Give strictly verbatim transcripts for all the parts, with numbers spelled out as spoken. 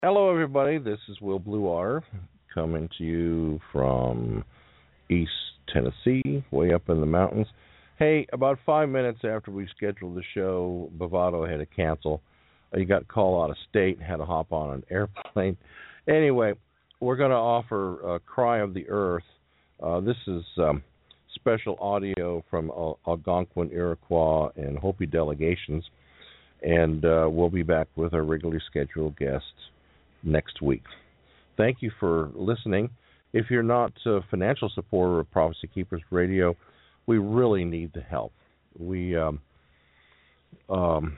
Hello, everybody. This is Will Bluewater coming to you from East Tennessee, way up in the mountains. Hey, about five minutes after we scheduled the show, Bovado had to cancel. He got called out of state, had to hop on an airplane. Anyway, we're going to offer uh, Cry of the Earth. Uh, this is um, special audio from Al- Algonquin, Iroquois, and Hopi delegations. And uh, we'll be back with our regularly scheduled guests next week. Thank you for listening. If you're not a financial supporter of Prophecy Keepers Radio, we really need the help. We um, um,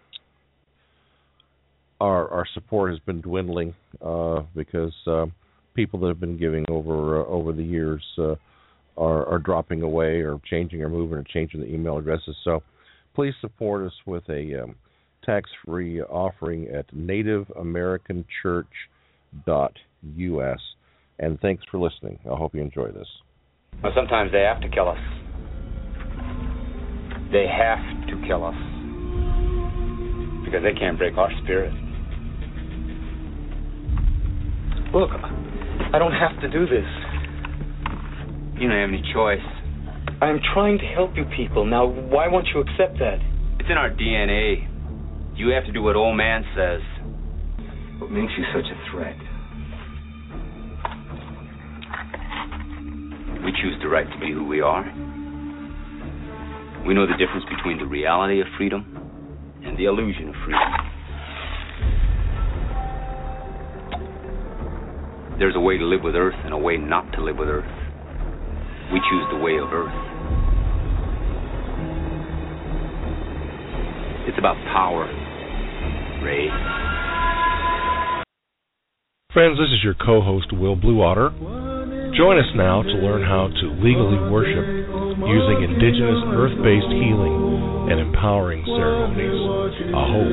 our our support has been dwindling uh, because uh, people that have been giving over uh, over the years uh, are are dropping away or changing or moving or changing the email addresses. So please support us with a um, tax-free offering at native american church dot u s. And thanks for listening. I hope you enjoy this. Well, sometimes they have to kill us. They have to kill us because they can't break our spirit. Look, I don't have to do this. You don't have any choice. I'm trying to help you people. Now, why won't you accept that? It's in our D N A. You have to do what old man says. What makes you such a threat? We choose the right to be who we are. We know the difference between the reality of freedom and the illusion of freedom. There's a way to live with Earth and a way not to live with Earth. We choose the way of Earth. It's about power, Ray. Friends, this is your co-host, Will Bluewater. Join us now to learn how to legally worship using indigenous earth-based healing and empowering ceremonies. Aho.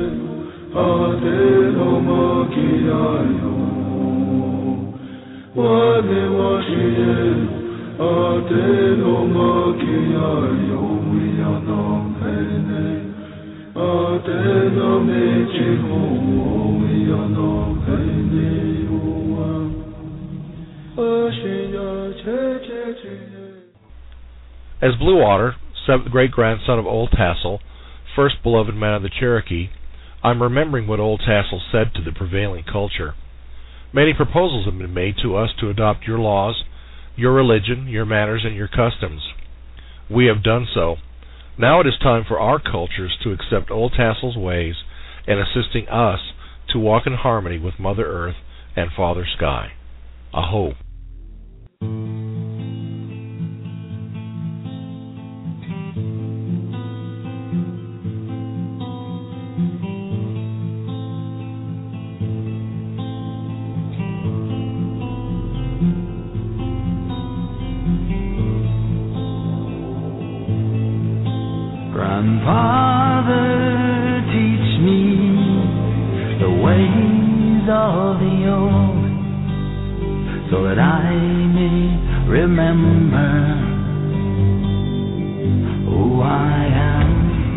As Bluewater, seventh great-grandson of Old Tassel, first beloved man of the Cherokee, I'm remembering what Old Tassel said to the prevailing culture. Many proposals have been made to us to adopt your laws, your religion, your manners, and your customs. We have done so. Now it is time for our cultures to accept Old Tassel's ways and assisting us to walk in harmony with Mother Earth and Father Sky. Aho. Grandfather, teach me the ways of the old, so that I may remember who I am.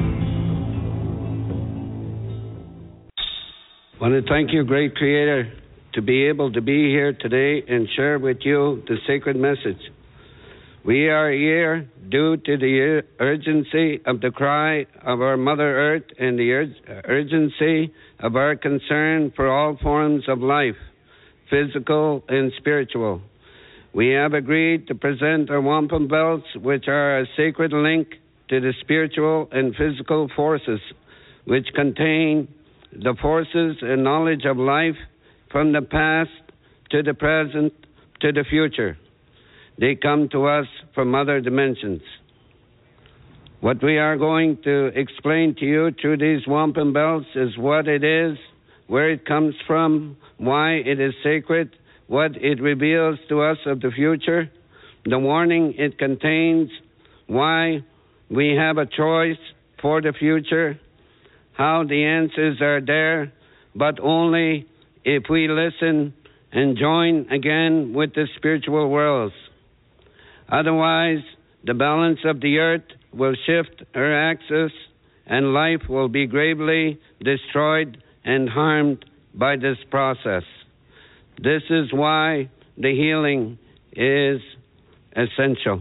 I want to thank you, great Creator, to be able to be here today and share with you the sacred message. We are here due to the urgency of the cry of our Mother Earth and the ur- urgency of our concern for all forms of life, physical and spiritual. We have agreed to present our wampum belts, which are a sacred link to the spiritual and physical forces, which contain the forces and knowledge of life from the past to the present to the future. They come to us from other dimensions. What we are going to explain to you through these wampum belts is what it is, where it comes from, why it is sacred, what it reveals to us of the future, the warning it contains, why we have a choice for the future, how the answers are there, but only if we listen and join again with the spiritual worlds. Otherwise, the balance of the earth will shift her axis and life will be gravely destroyed and harmed by this process. This is why the healing is essential.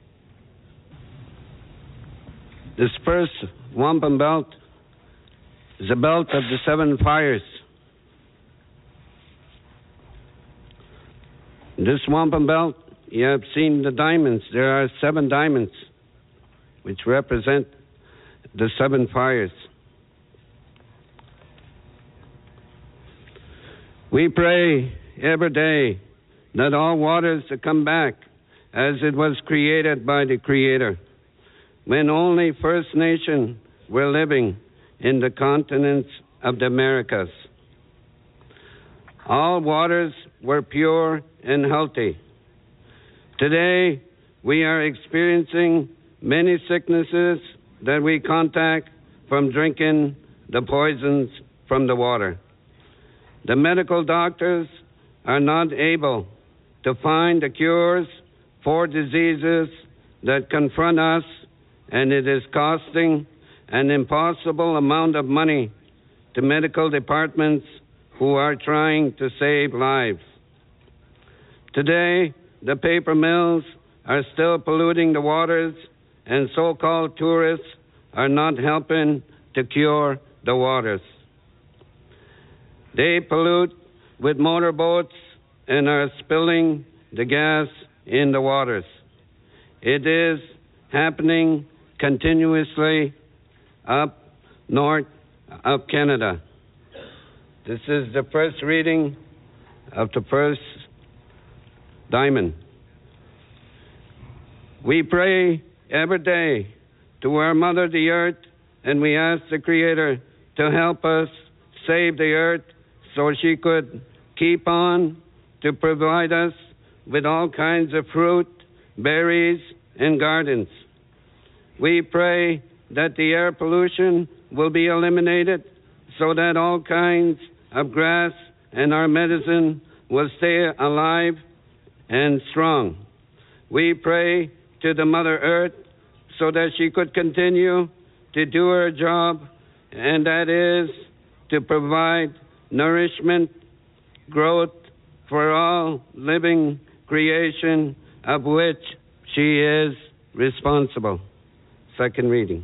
This first wampum belt is a belt of the seven fires. This wampum belt, you have seen the diamonds. There are seven diamonds, which represent the seven fires. We pray every day that all waters to come back as it was created by the Creator, when only First Nation were living in the continents of the Americas. All waters were pure and healthy. Today, we are experiencing many sicknesses that we contact from drinking the poisons from the water. The medical doctors are not able to find the cures for diseases that confront us, and it is costing an impossible amount of money to medical departments who are trying to save lives. Today, the paper mills are still polluting the waters, and so-called tourists are not helping to cure the waters. They pollute with motorboats and are spilling the gas in the waters. It is happening continuously up north of Canada. This is the first reading of the first diamond. We pray every day to our Mother the Earth, and we ask the Creator to help us save the earth so she could keep on to provide us with all kinds of fruit, berries, and gardens. We pray that the air pollution will be eliminated so that all kinds of grass and our medicine will stay alive and strong. We pray to the Mother Earth so that she could continue to do her job, and that is to provide nourishment, growth for all living creation of which she is responsible. Second reading.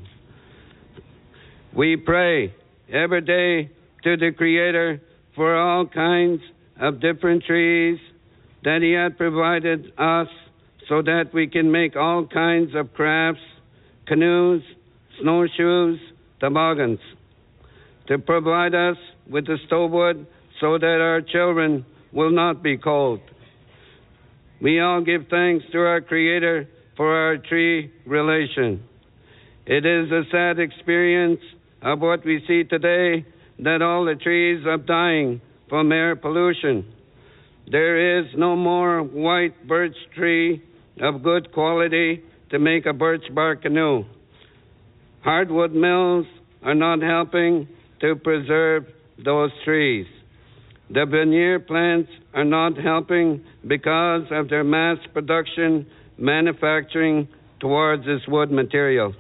We pray every day to the Creator for all kinds of different trees that He had provided us so that we can make all kinds of crafts, canoes, snowshoes, toboggans, to provide us with the stovewood so that our children will not be cold. We all give thanks to our Creator for our tree relation. It is a sad experience of what we see today, that all the trees are dying from air pollution. There is no more white birch tree of good quality to make a birch bark canoe. Hardwood mills are not helping to preserve those trees. The veneer plants are not helping because of their mass production manufacturing towards this wood material.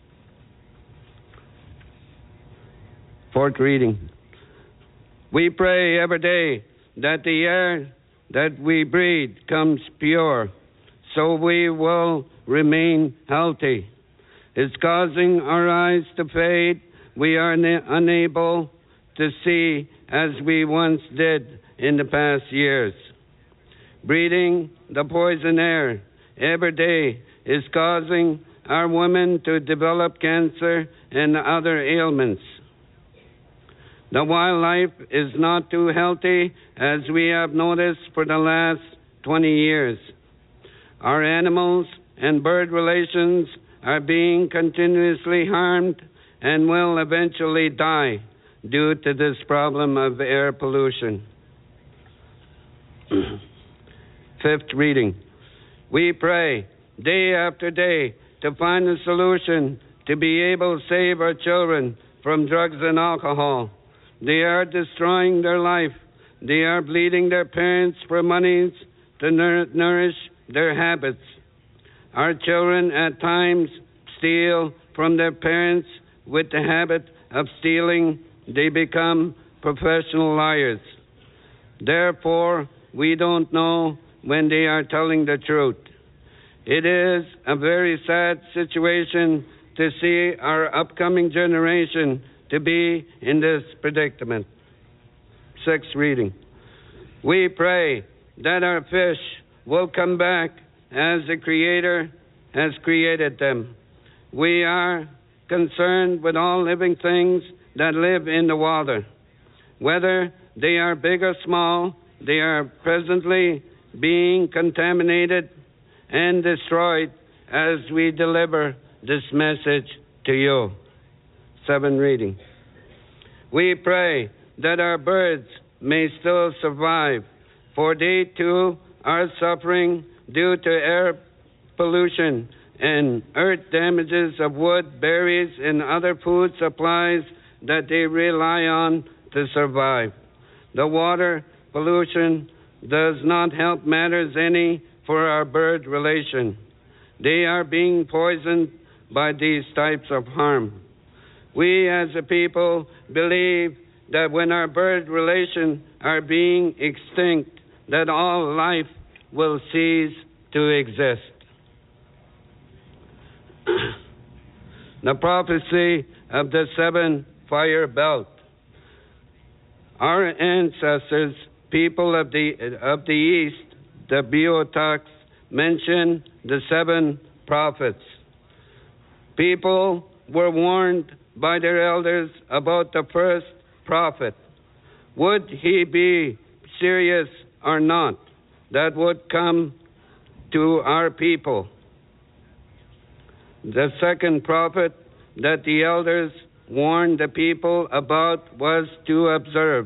Fourth reading. We pray every day that the air that we breathe comes pure, so we will remain healthy. It's causing our eyes to fade. We are na- unable to see as we once did in the past years. Breathing the poison air every day is causing our women to develop cancer and other ailments. The wildlife is not too healthy, as we have noticed for the last twenty years. Our animals and bird relations are being continuously harmed and will eventually die due to this problem of air pollution. Fifth reading. We pray day after day to find a solution to be able to save our children from drugs and alcohol. They are destroying their life. They are bleeding their parents for monies to nour- nourish their habits. Our children at times steal from their parents with the habit of stealing. They become professional liars. Therefore, we don't know when they are telling the truth. It is a very sad situation to see our upcoming generation to be in this predicament. Sixth reading. We pray that our fish will come back as the Creator has created them. We are concerned with all living things that live in the water. Whether they are big or small, they are presently being contaminated and destroyed as we deliver this message to you. Seven reading. We pray that our birds may still survive, for they too are suffering due to air pollution and earth damages of wood, berries, and other food supplies that they rely on to survive. The water pollution does not help matters any for our bird relation. They are being poisoned by these types of harm. We as a people believe that when our bird relation are being extinct, that all life will cease to exist. The prophecy of the seven fire belt. Our ancestors, people of the of the East, the Beothuk, mention the seven prophets. People were warned by their elders about the first prophet. Would he be serious or not? That would come to our people. The second prophet that the elders warned the people about was to observe.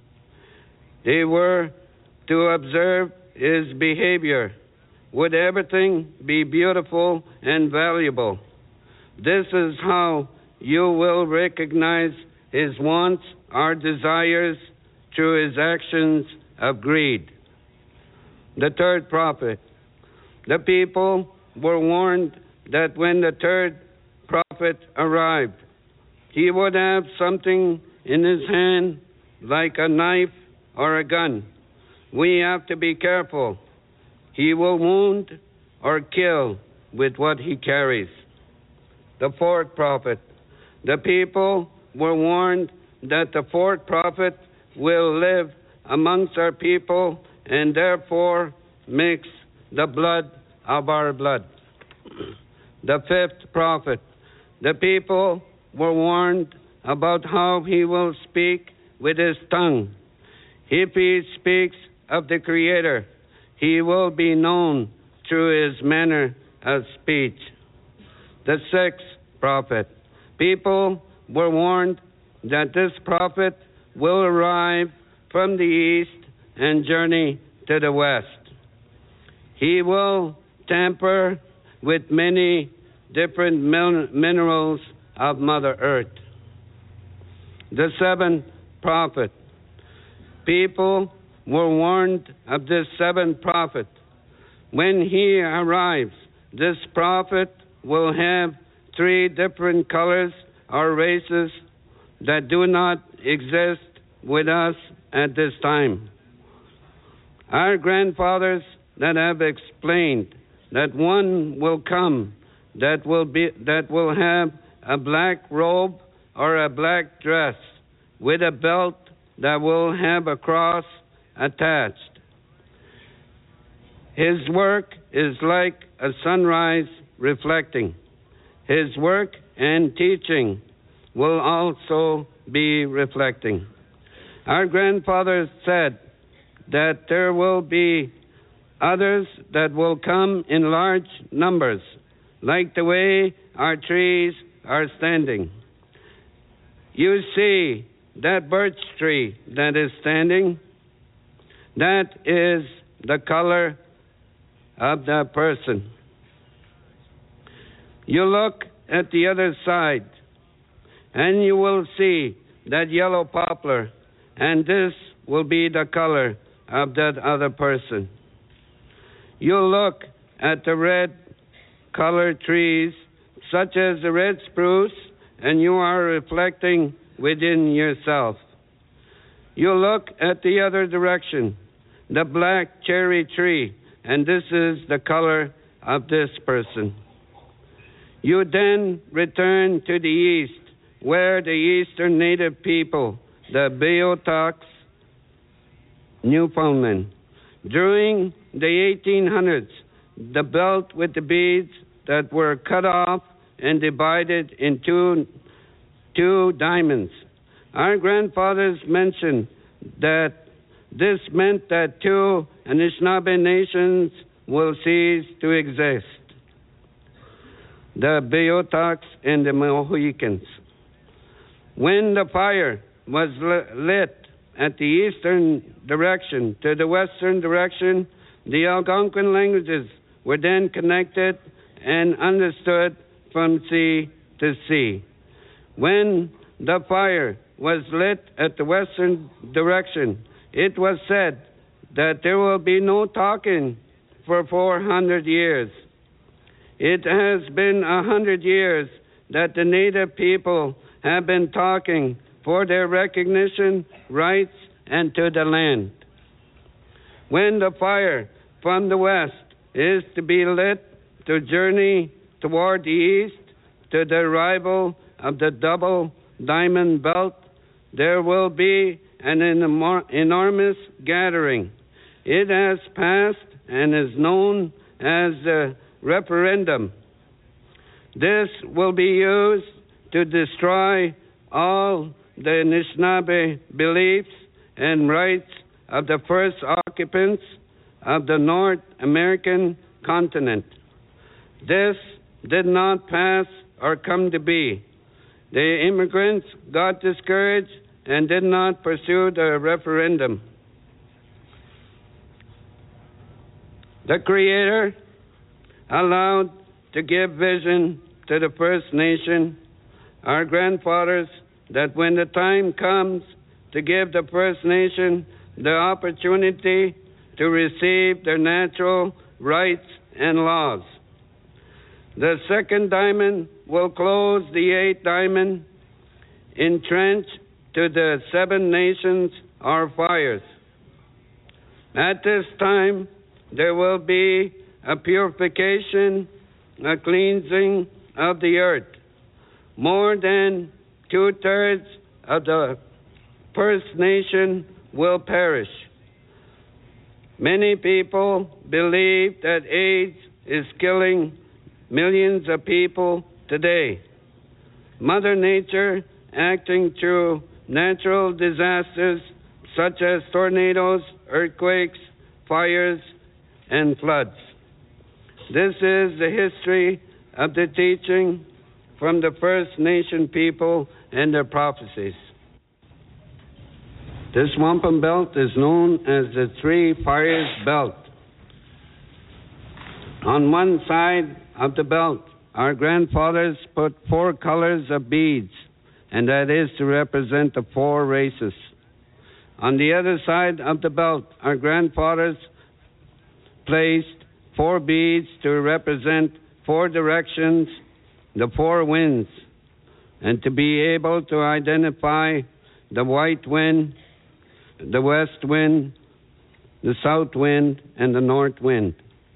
They were to observe his behavior. Would everything be beautiful and valuable? This is how you will recognize his wants or desires through his actions of greed. The third prophet. The people were warned that when the third prophet arrived, he would have something in his hand like a knife or a gun. We have to be careful. He will wound or kill with what he carries. The fourth prophet. The people were warned that the fourth prophet will live amongst our people and therefore mix the blood of our blood. The fifth prophet. The people were warned about how he will speak with his tongue. If he speaks of the Creator, he will be known through his manner of speech. The sixth prophet. People were warned that this prophet will arrive from the east and journey to the west. He will tamper with many different min- minerals of Mother Earth. The seventh prophet. People were warned of this seventh prophet. When he arrives, this prophet will have three different colors or races that do not exist with us at this time. Our grandfathers that have explained that one will come that will be that will have a black robe or a black dress with a belt that will have a cross attached. His work is like a sunrise reflecting. His work and teaching will also be reflecting. Our grandfathers said that there will be others that will come in large numbers, like the way our trees are standing. You see that birch tree that is standing? That is the color of the person. You look at the other side, and you will see that yellow poplar, and this will be the color of that other person. You look at the red colored trees, such as the red spruce, and you are reflecting within yourself. You look at the other direction, the black cherry tree, and this is the color of this person. You then return to the east, where the eastern native people, the Beothaks, Newfoundland. During the eighteen hundreds, the belt with the beads that were cut off and divided into two diamonds. Our grandfathers mentioned that this meant that two Anishinaabe nations will cease to exist, the Beothaks and the Mohicans. When the fire was lit at the eastern direction to the western direction, the Algonquin languages were then connected and understood from sea to sea. When the fire was lit at the western direction, it was said that there will be no talking for four hundred years. It has been a hundred years that the native people have been talking for their recognition, rights, and to the land. When the fire from the west is to be lit to journey toward the east to the arrival of the double diamond belt, there will be an enormous gathering. It has passed and is known as the referendum. This will be used to destroy all the Anishinaabe beliefs and rights of the first occupants of the North American continent. This did not pass or come to be. The immigrants got discouraged and did not pursue the referendum. The Creator allowed to give vision to the First Nation, our grandfathers, that when the time comes to give the First Nation the opportunity to receive their natural rights and laws. The second diamond will close the eighth diamond, entrench to the seven nations or fires. At this time, there will be a purification, a cleansing of the earth. More than two-thirds of the First Nation will perish. Many people believe that AIDS is killing millions of people today. Mother Nature, acting through natural disasters such as tornadoes, earthquakes, fires, and floods. This is the history of the teaching from the First Nation people and their prophecies. This wampum belt is known as the Three Fires Belt. On one side of the belt, our grandfathers put four colors of beads, and that is to represent the four races. On the other side of the belt, our grandfathers placed four beads to represent four directions, the four winds, and to be able to identify the white wind, the west wind, the south wind, and the north wind.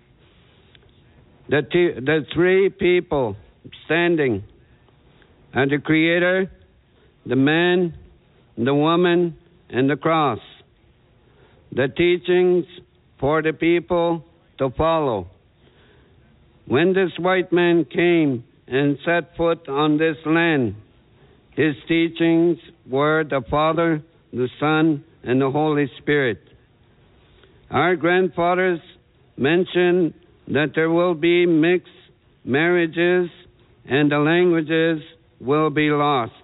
The, t- the three people standing are the Creator, the man, the woman, and the cross. The teachings for the people to follow. When this white man came and set foot on this land, his teachings were the Father, the Son, and the Holy Spirit. Our grandfathers mentioned that there will be mixed marriages and the languages will be lost.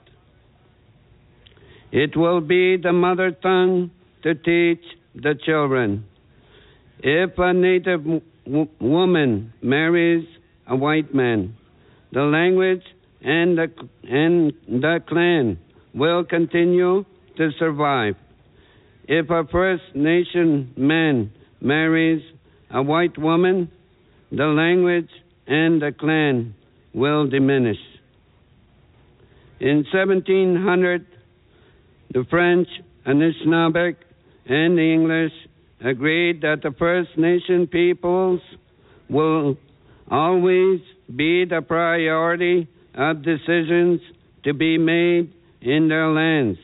It will be the mother tongue to teach the children. If a native w- woman marries a white man, the language and the, and the clan will continue to survive. If a First Nation man marries a white woman, the language and the clan will diminish. In seventeen hundred, the French Anishinaabe, and the English agreed that the First Nation peoples will always be the priority of decisions to be made in their lands,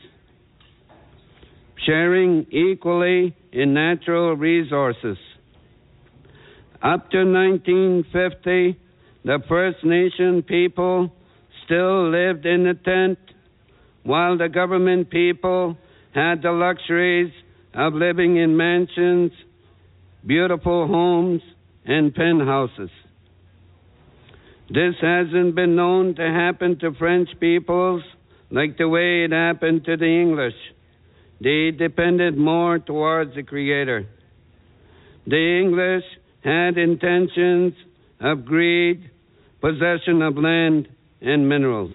sharing equally in natural resources. Up to nineteen fifty, the First Nation people still lived in a tent, while the government people had the luxuries of living in mansions, beautiful homes, and penthouses. This hasn't been known to happen to French peoples like the way it happened to the English. They depended more towards the Creator. The English had intentions of greed, possession of land and minerals.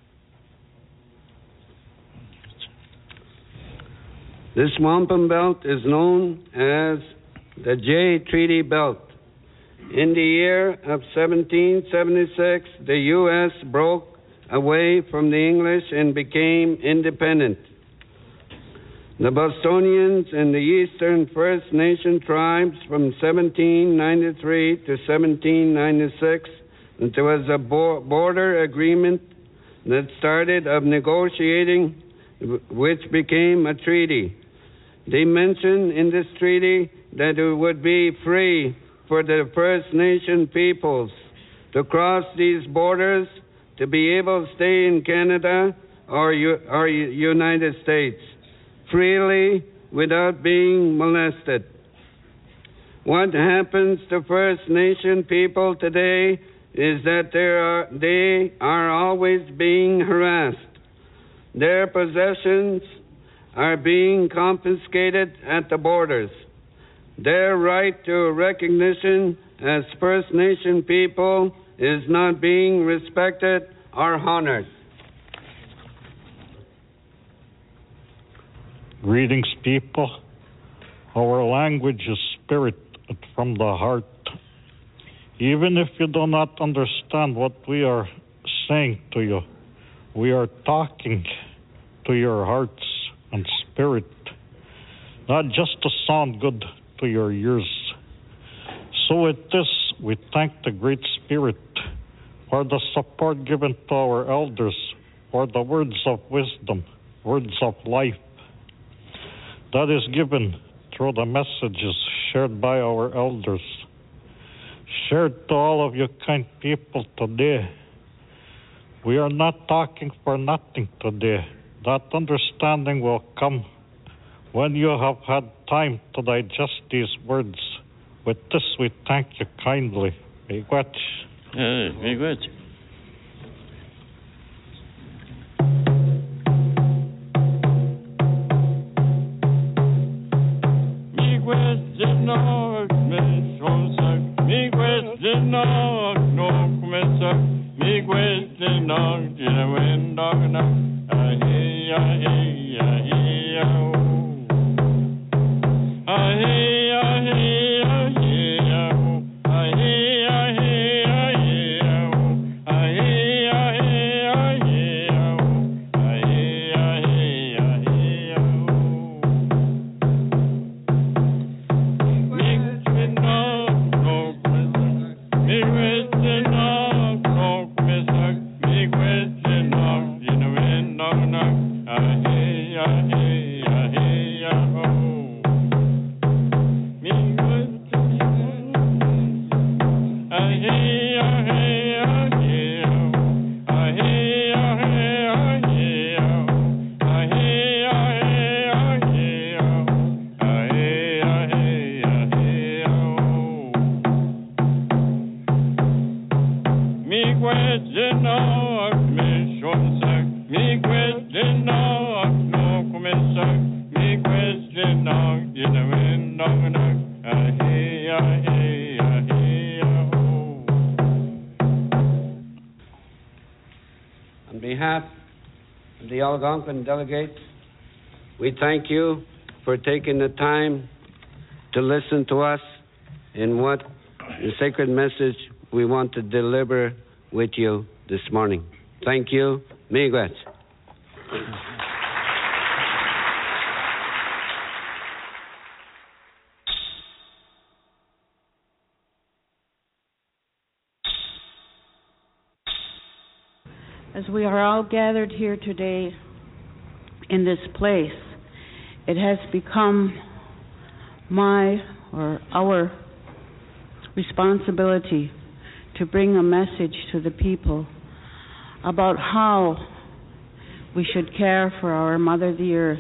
This wampum belt is known as the Jay Treaty Belt. In the year of seventeen seventy-six, the U S broke away from the English and became independent. The Bostonians and the Eastern First Nation tribes from seventeen ninety-three to seventeen ninety-six, there was a bo- border agreement that started of negotiating, which became a treaty. They mentioned in this treaty that it would be free for the First Nation peoples to cross these borders to be able to stay in Canada or, U- or U- United States freely without being molested. What happens to First Nation people today is that they are, they are always being harassed. Their possessions are being confiscated at the borders. Their right to recognition as First Nation people is not being respected or honored. Greetings, people. Our language is spirit from the heart. Even if you do not understand what we are saying to you, we are talking to your hearts and spirit, not just to sound good to your ears. So with this, we thank the Great Spirit for the support given to our elders, for the words of wisdom, words of life that is given through the messages shared by our elders, shared to all of you kind people today. We are not talking for nothing today. That understanding will come when you have had time to digest these words. With this, we thank you kindly. Miigwech. Miigwech. On behalf of the Algonquin delegates, we thank you for taking the time to listen to us in what the sacred message we want to deliver with you this morning. Thank you. Miigwech. As we are all gathered here today in this place, it has become my or our responsibility to bring a message to the people about how we should care for our Mother the Earth.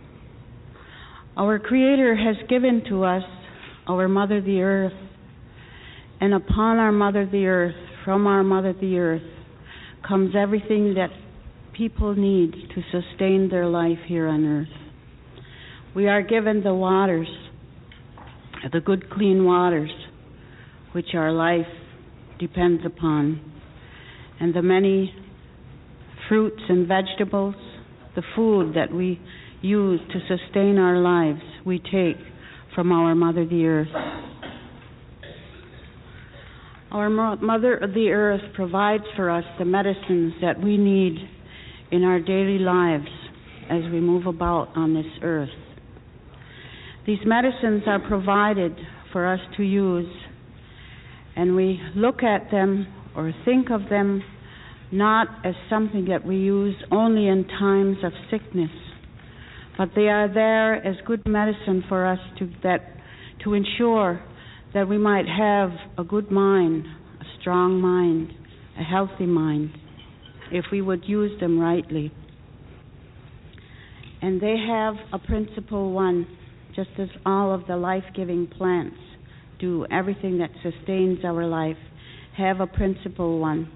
Our Creator has given to us our Mother the Earth, and upon our Mother the Earth, from our Mother the Earth, comes everything that people need to sustain their life here on Earth. We are given the waters, the good clean waters, which our life depends upon, and the many fruits and vegetables, the food that we use to sustain our lives, we take from our Mother the Earth. Our Mother the Earth provides for us the medicines that we need in our daily lives as we move about on this earth. These medicines are provided for us to use, and we look at them or think of them not as something that we use only in times of sickness, but they are there as good medicine for us to that to ensure that we might have a good mind, a strong mind, a healthy mind, if we would use them rightly. And they have a principle one, just as all of the life-giving plants do, everything that sustains our life, have a principle one.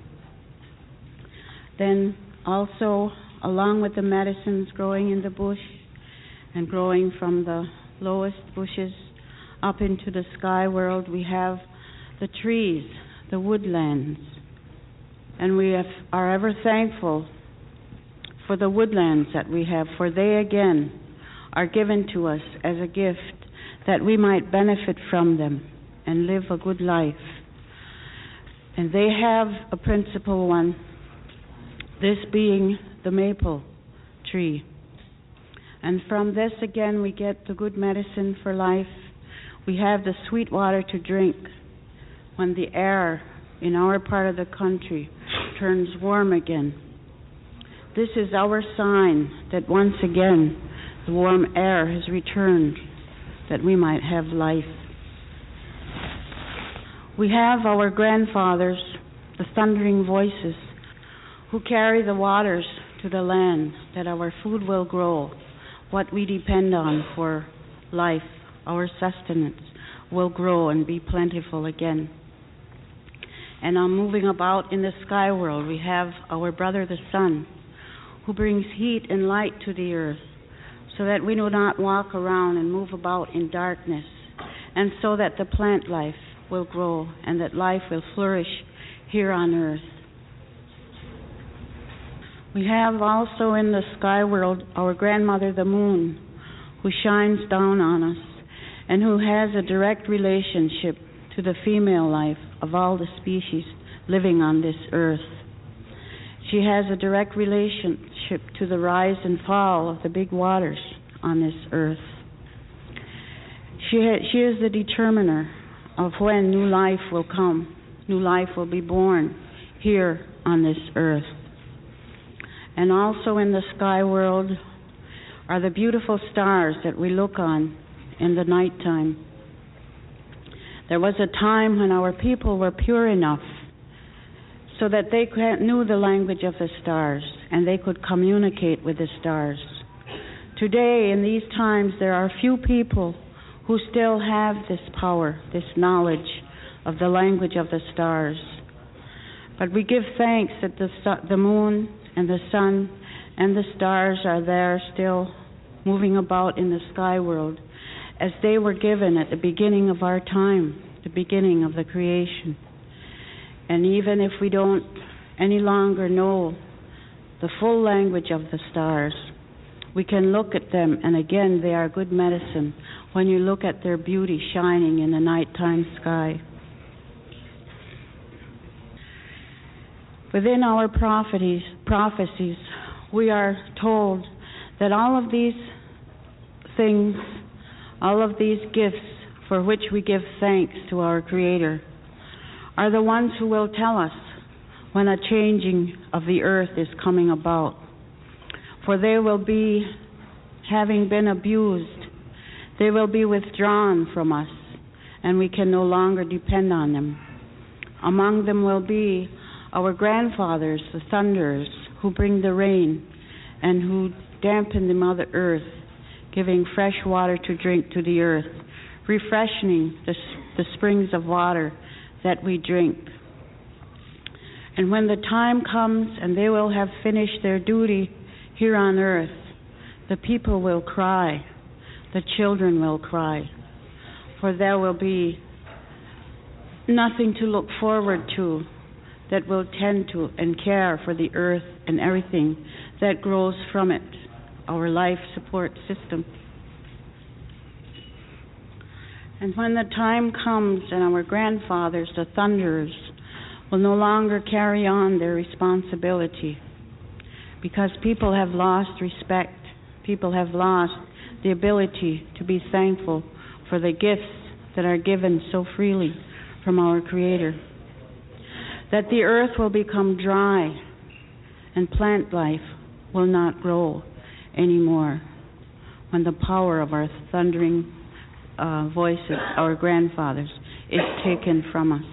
Then also, along with the medicines growing in the bush and growing from the lowest bushes up into the sky world, we have the trees, the woodlands. And we have, are ever thankful for the woodlands that we have, for they again are given to us as a gift that we might benefit from them and live a good life. And they have a principle one, this being the maple tree. And from this again we get the good medicine for life. We have the sweet water to drink when the air in our part of the country turns warm again. This is our sign that once again the warm air has returned, that we might have life. We have our grandfathers, the thundering voices, who carry the waters to the land that our food will grow, what we depend on for life, our sustenance, will grow and be plentiful again. And on moving about in the sky world, we have our brother the sun, who brings heat and light to the earth, so that we do not walk around and move about in darkness, and so that the plant life will grow and that life will flourish here on earth. We have also in the sky world our grandmother the moon, who shines down on us and who has a direct relationship to the female life of all the species living on this earth. She has a direct relationship to the rise and fall of the big waters on this earth. She, ha- she is the determiner of when new life will come, new life will be born here on this earth. And also in the sky world are the beautiful stars that we look on in the nighttime. There was a time when our people were pure enough so that they knew the language of the stars and they could communicate with the stars. Today, in these times, there are few people who still have this power, this knowledge of the language of the stars. But we give thanks that the, su- the moon and the sun and the stars are there still moving about in the sky world as they were given at the beginning of our time, the beginning of the creation. And even if we don't any longer know the full language of the stars, we can look at them, and again they are good medicine when you look at their beauty shining in the nighttime sky. Within our prophecies, prophecies, we are told that all of these things, all of these gifts for which we give thanks to our Creator, are the ones who will tell us when a changing of the earth is coming about. For they will be, having been abused, they will be withdrawn from us, and we can no longer depend on them. Among them will be our grandfathers, the thunderers, who bring the rain and who dampen the Mother Earth, giving fresh water to drink to the earth, refreshing the, the springs of water that we drink. And when the time comes and they will have finished their duty here on earth, the people will cry, the children will cry, for there will be nothing to look forward to that will tend to and care for the earth and everything that grows from it, our life support system. And when the time comes and our grandfathers, the thunderers, will no longer carry on their responsibility, because people have lost respect, people have lost the ability to be thankful for the gifts that are given so freely from our Creator, that the earth will become dry and plant life will not grow anymore when the power of our thundering uh, voices, our grandfathers, is taken from us.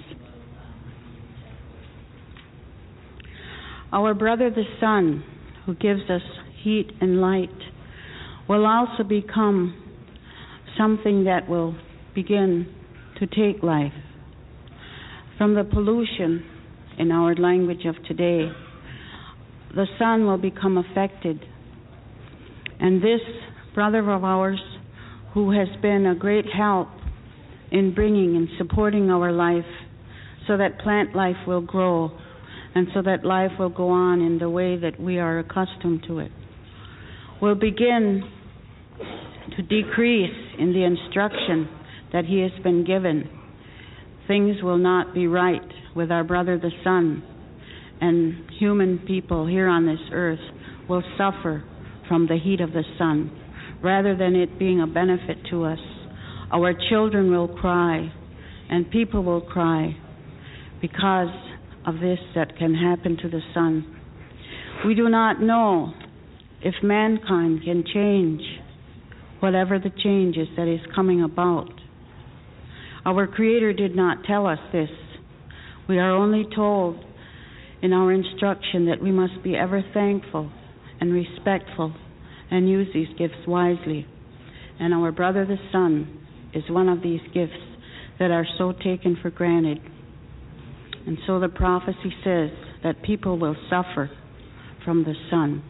Our brother the sun, who gives us heat and light, will also become something that will begin to take life. From the pollution in our language of today, the sun will become affected. And this brother of ours, who has been a great help in bringing and supporting our life so that plant life will grow and so that life will go on in the way that we are accustomed to it, will begin to decrease in the instruction that he has been given. Things will not be right with our brother the sun, and human people here on this earth will suffer from the heat of the sun rather than it being a benefit to us. Our children will cry and people will cry because of this that can happen to the sun. We do not know if mankind can change whatever the change is that is coming about. Our Creator did not tell us this. We are only told in our instruction that we must be ever thankful and respectful and use these gifts wisely. And our brother the sun is one of these gifts that are so taken for granted. And so the prophecy says that people will suffer from the sun.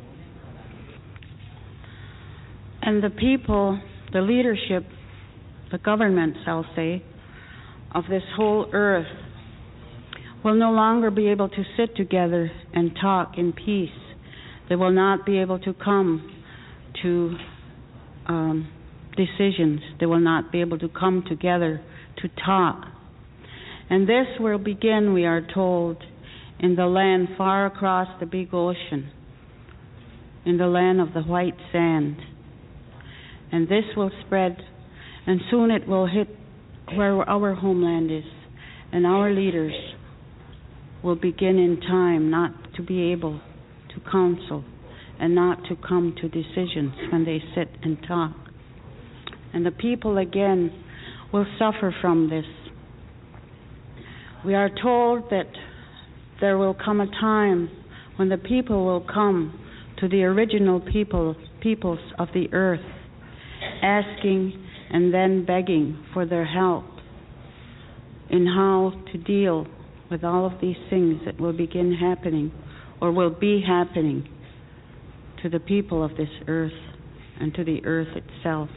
And the people, the leadership, the governments, I'll say, of this whole earth will no longer be able to sit together and talk in peace. They will not be able to come to um, decisions. They will not be able to come together to talk. And this will begin, we are told, in the land far across the big ocean, in the land of the white sand. And this will spread, and soon it will hit where our homeland is, and our leaders will begin in time not to be able to counsel and not to come to decisions when they sit and talk. And the people again will suffer from this. We are told that there will come a time when the people will come to the original people, peoples of the earth, asking and then begging for their help in how to deal with all of these things that will begin happening or will be happening to the people of this earth and to the earth itself.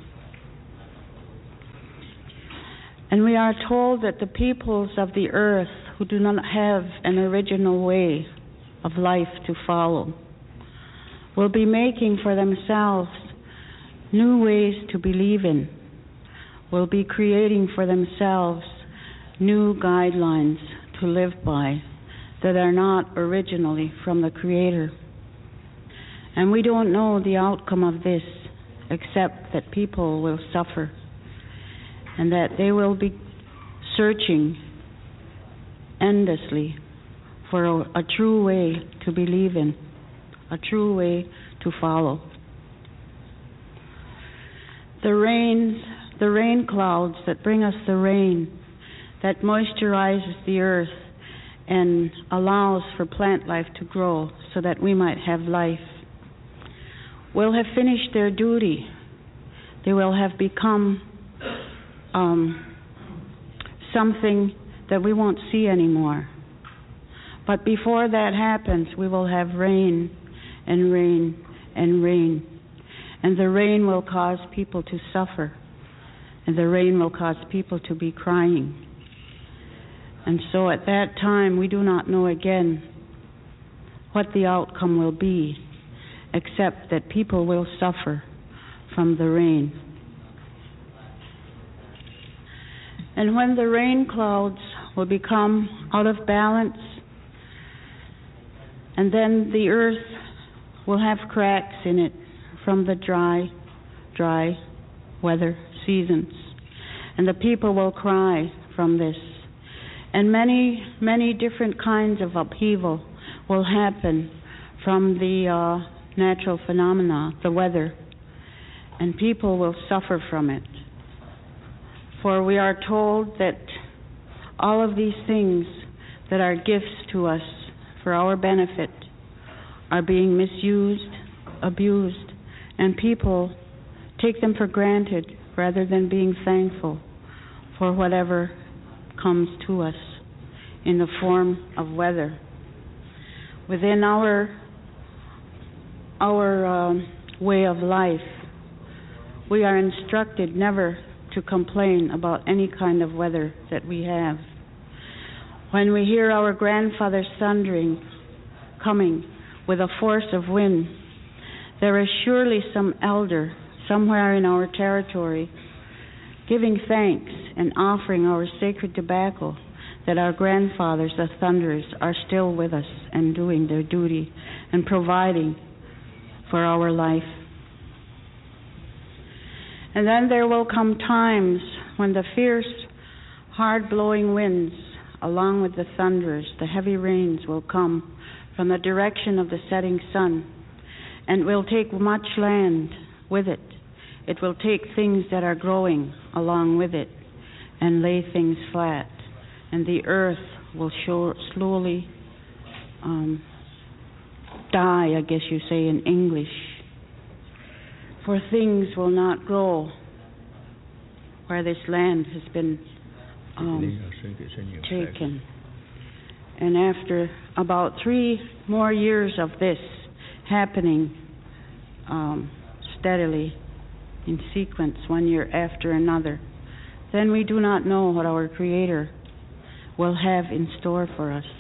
And we are told that the peoples of the earth who do not have an original way of life to follow will be making for themselves new ways to believe in, will be creating for themselves new guidelines to live by that are not originally from the Creator. And we don't know the outcome of this except that people will suffer and that they will be searching endlessly for a, a true way to believe in, a true way to follow. The rains, the rain clouds that bring us the rain, that moisturizes the earth and allows for plant life to grow so that we might have life, will have finished their duty. They will have become um, something that we won't see anymore. But before that happens, we will have rain and rain and rain. And the rain will cause people to suffer. And the rain will cause people to be crying. And so at that time, we do not know again what the outcome will be, except that people will suffer from the rain. And when the rain clouds will become out of balance, and then the earth will have cracks in it from the dry, dry weather seasons. And the people will cry from this. And many, many different kinds of upheaval will happen from the uh, natural phenomena, the weather. And people will suffer from it. For we are told that all of these things that are gifts to us for our benefit are being misused, abused, and people take them for granted rather than being thankful for whatever comes to us in the form of weather. Within our our um, way of life, we are instructed never to complain about any kind of weather that we have. When we hear our grandfather's thundering coming with a force of wind, there is surely some elder somewhere in our territory giving thanks and offering our sacred tobacco that our grandfathers, the thunderers, are still with us and doing their duty and providing for our life. And then there will come times when the fierce, hard-blowing winds, along with the thunderers, the heavy rains will come from the direction of the setting sun, and will take much land with it. It will take things that are growing along with it and lay things flat, and the earth will show, slowly um, die, I guess you say in English, for things will not grow where this land has been um, taken. And after about three more years of this happening um, steadily in sequence, one year after another, then we do not know what our Creator will have in store for us.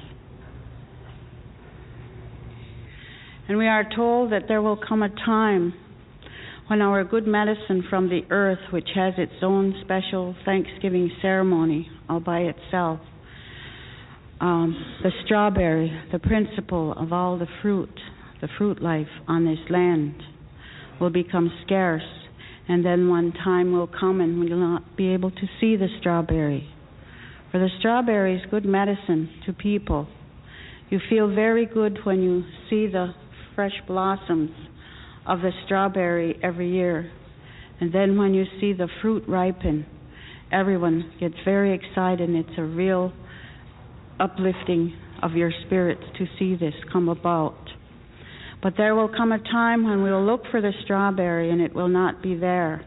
And we are told that there will come a time when our good medicine from the earth, which has its own special Thanksgiving ceremony all by itself, um, the strawberry, the principle of all the fruit, the fruit life on this land, will become scarce. And then one time will come and we will not be able to see the strawberry. For the strawberry is good medicine to people. You feel very good when you see the fresh blossoms of the strawberry every year. And then when you see the fruit ripen, everyone gets very excited, and it's a real uplifting of your spirits to see this come about. But there will come a time when we will look for the strawberry and it will not be there.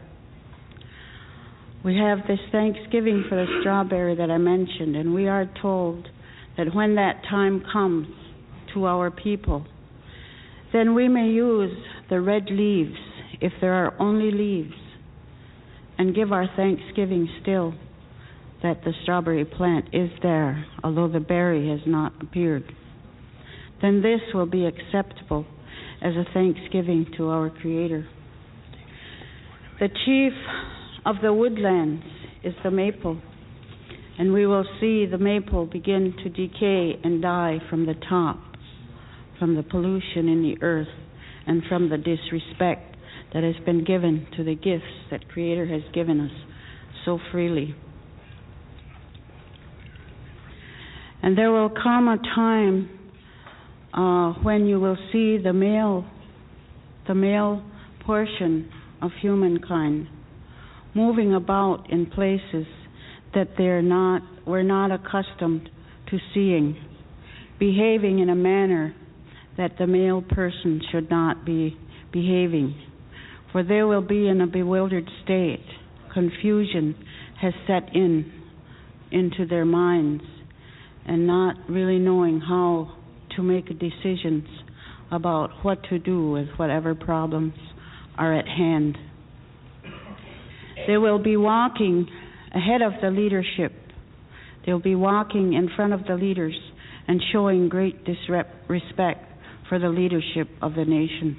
We have this Thanksgiving for the strawberry that I mentioned, and we are told that when that time comes to our people, then we may use the red leaves, if there are only leaves, and give our thanksgiving still that the strawberry plant is there, although the berry has not appeared. Then this will be acceptable as a thanksgiving to our Creator. The chief of the woodlands is the maple, and we will see the maple begin to decay and die from the top, from the pollution in the earth, and from the disrespect that has been given to the gifts that Creator has given us so freely. And there will come a time uh, when you will see the male, the male portion of humankind moving about in places that they're not, we're not accustomed to seeing, behaving in a manner that the male person should not be behaving. For they will be in a bewildered state. Confusion has set in into their minds and not really knowing how to make decisions about what to do with whatever problems are at hand. They will be walking ahead of the leadership. They'll be walking in front of the leaders and showing great disrespect for the leadership of the nations.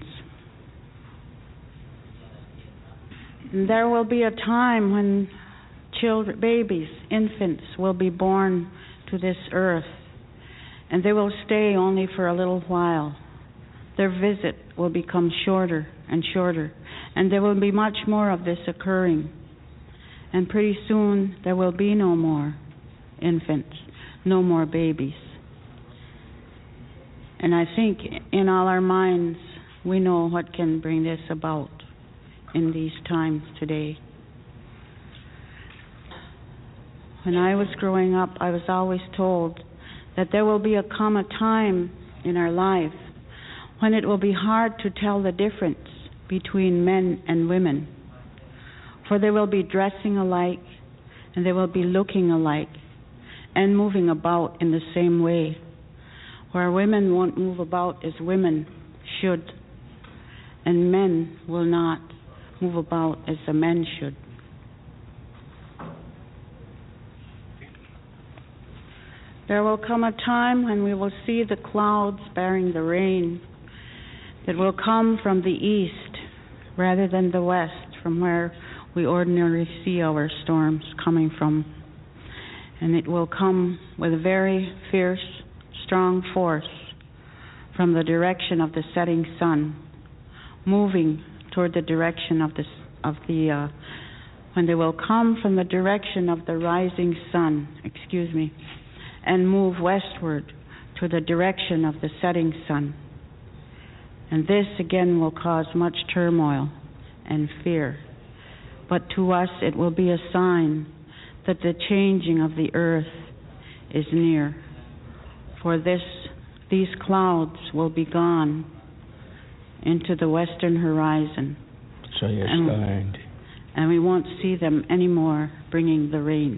And there will be a time when children, babies, infants will be born to this earth, and they will stay only for a little while. Their visit will become shorter and shorter, and there will be much more of this occurring. And pretty soon there will be no more infants, no more babies. And I think in all our minds we know what can bring this about in these times today. When I was growing up, I was always told that there will be a come a time in our life when it will be hard to tell the difference between men and women. For they will be dressing alike, and they will be looking alike, and moving about in the same way, where women won't move about as women should, and men will not move about as the men should. There will come a time when we will see the clouds bearing the rain that will come from the east rather than the west, from where we ordinarily see our storms coming from. And it will come with a very fierce, strong force from the direction of the setting sun, moving toward the direction of the, of the uh, when they will come from the direction of the rising sun, excuse me, and move westward to the direction of the setting sun. And this again will cause much turmoil and fear. But to us it will be a sign that the changing of the earth is near. For this, these clouds will be gone into the western horizon. So you're and, starting. And we won't see them anymore bringing the rain.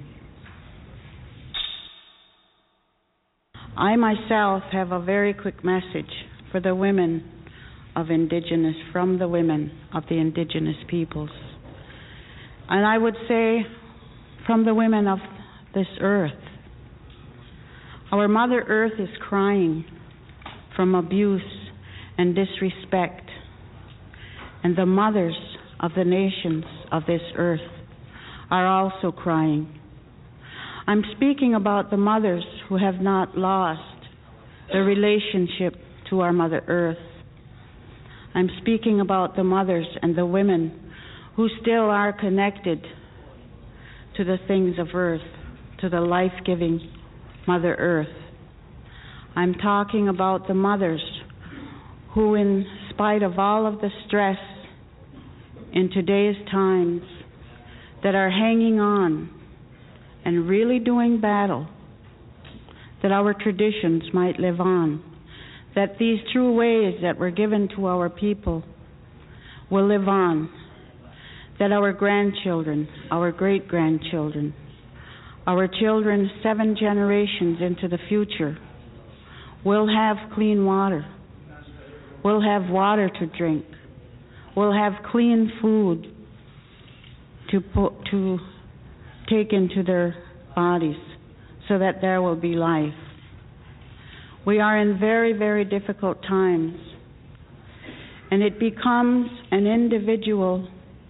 I myself have a very quick message for the women of indigenous, from the women of the indigenous peoples. And I would say from the women of this earth. Our Mother Earth is crying from abuse and disrespect. And the mothers of the nations of this earth are also crying. I'm speaking about the mothers who have not lost their relationship to our Mother Earth. I'm speaking about the mothers and the women who still are connected to the things of earth, to the life-giving Mother Earth. I'm talking about the mothers who, in spite of all of the stress in today's times, that are hanging on and really doing battle, that our traditions might live on, that these true ways that were given to our people will live on, that our grandchildren, our great-grandchildren, our children seven generations into the future will have clean water, will have water to drink, will have clean food to put, to take into their bodies so that there will be life. We are in very, very difficult times, and it becomes an individual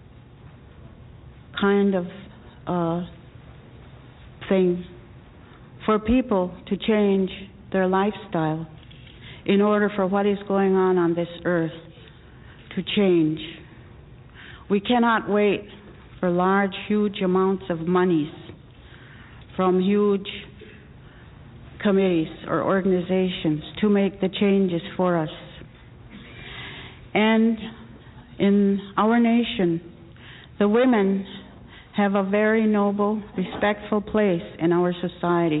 kind of uh, thing for people to change their lifestyle in order for what is going on on this earth to change. We cannot wait for large, huge amounts of monies from huge committees or organizations to make the changes for us. And in our nation, the women have a very noble, respectful place in our societies.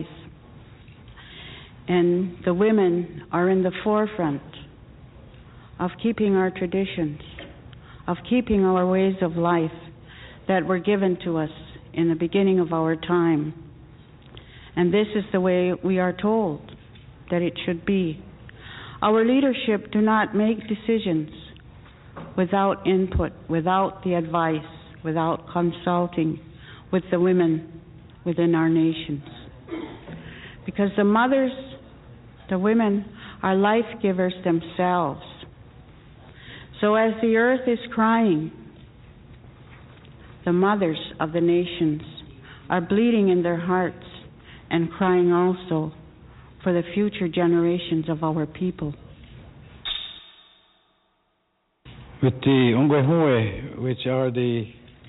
And the women are in the forefront of keeping our traditions, of keeping our ways of life that were given to us in the beginning of our time. And this is the way we are told that it should be. Our leadership do not make decisions without input, without the advice, without consulting with the women within our nations. Because the mothers, the women, are life givers themselves. So as the earth is crying, the mothers of the nations are bleeding in their hearts and crying also for the future generations of our people. With the Ungwehue, which are the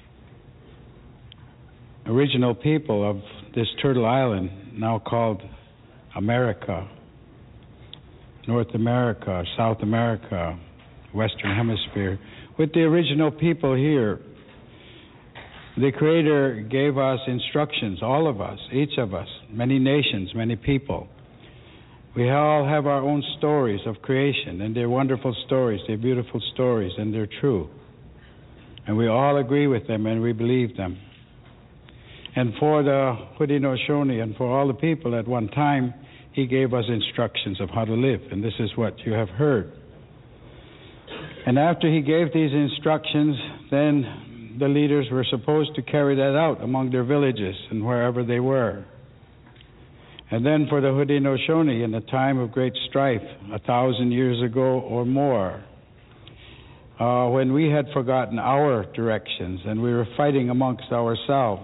original people of this Turtle Island, now called America, North America, South America, Western Hemisphere, with the original people here, the Creator gave us instructions, all of us, each of us, many nations, many people. We all have our own stories of creation, and they're wonderful stories, they're beautiful stories, and they're true. And we all agree with them, and we believe them. And for the Haudenosaunee and for all the people at one time, He gave us instructions of how to live, and this is what you have heard. And after He gave these instructions, then the leaders were supposed to carry that out among their villages and wherever they were. And then for the Haudenosaunee, in a time of great strife, a thousand years ago or more, uh, when we had forgotten our directions and we were fighting amongst ourselves,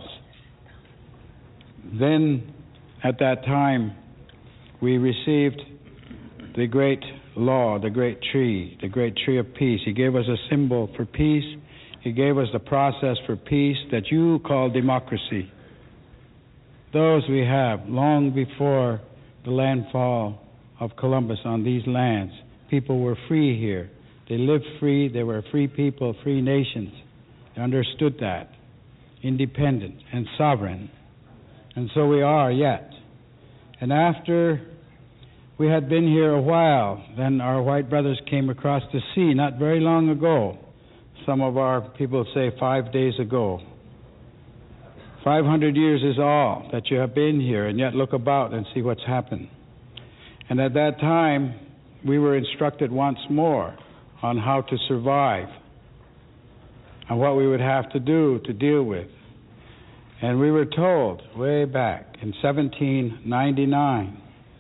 then at that time we received the great law, the great tree, the great tree of peace. He gave us a symbol for peace. He gave us the process for peace that you call democracy. Those we have long before the landfall of Columbus on these lands. People were free here. They lived free. They were free people, free nations. They understood that. Independent and sovereign. And so we are yet. And after we had been here a while, then our white brothers came across the sea not very long ago. Some of our people say five days ago. Five hundred years is all that you have been here, and yet look about and see what's happened. And at that time, we were instructed once more on how to survive and what we would have to do to deal with. And we were told way back in seventeen ninety-nine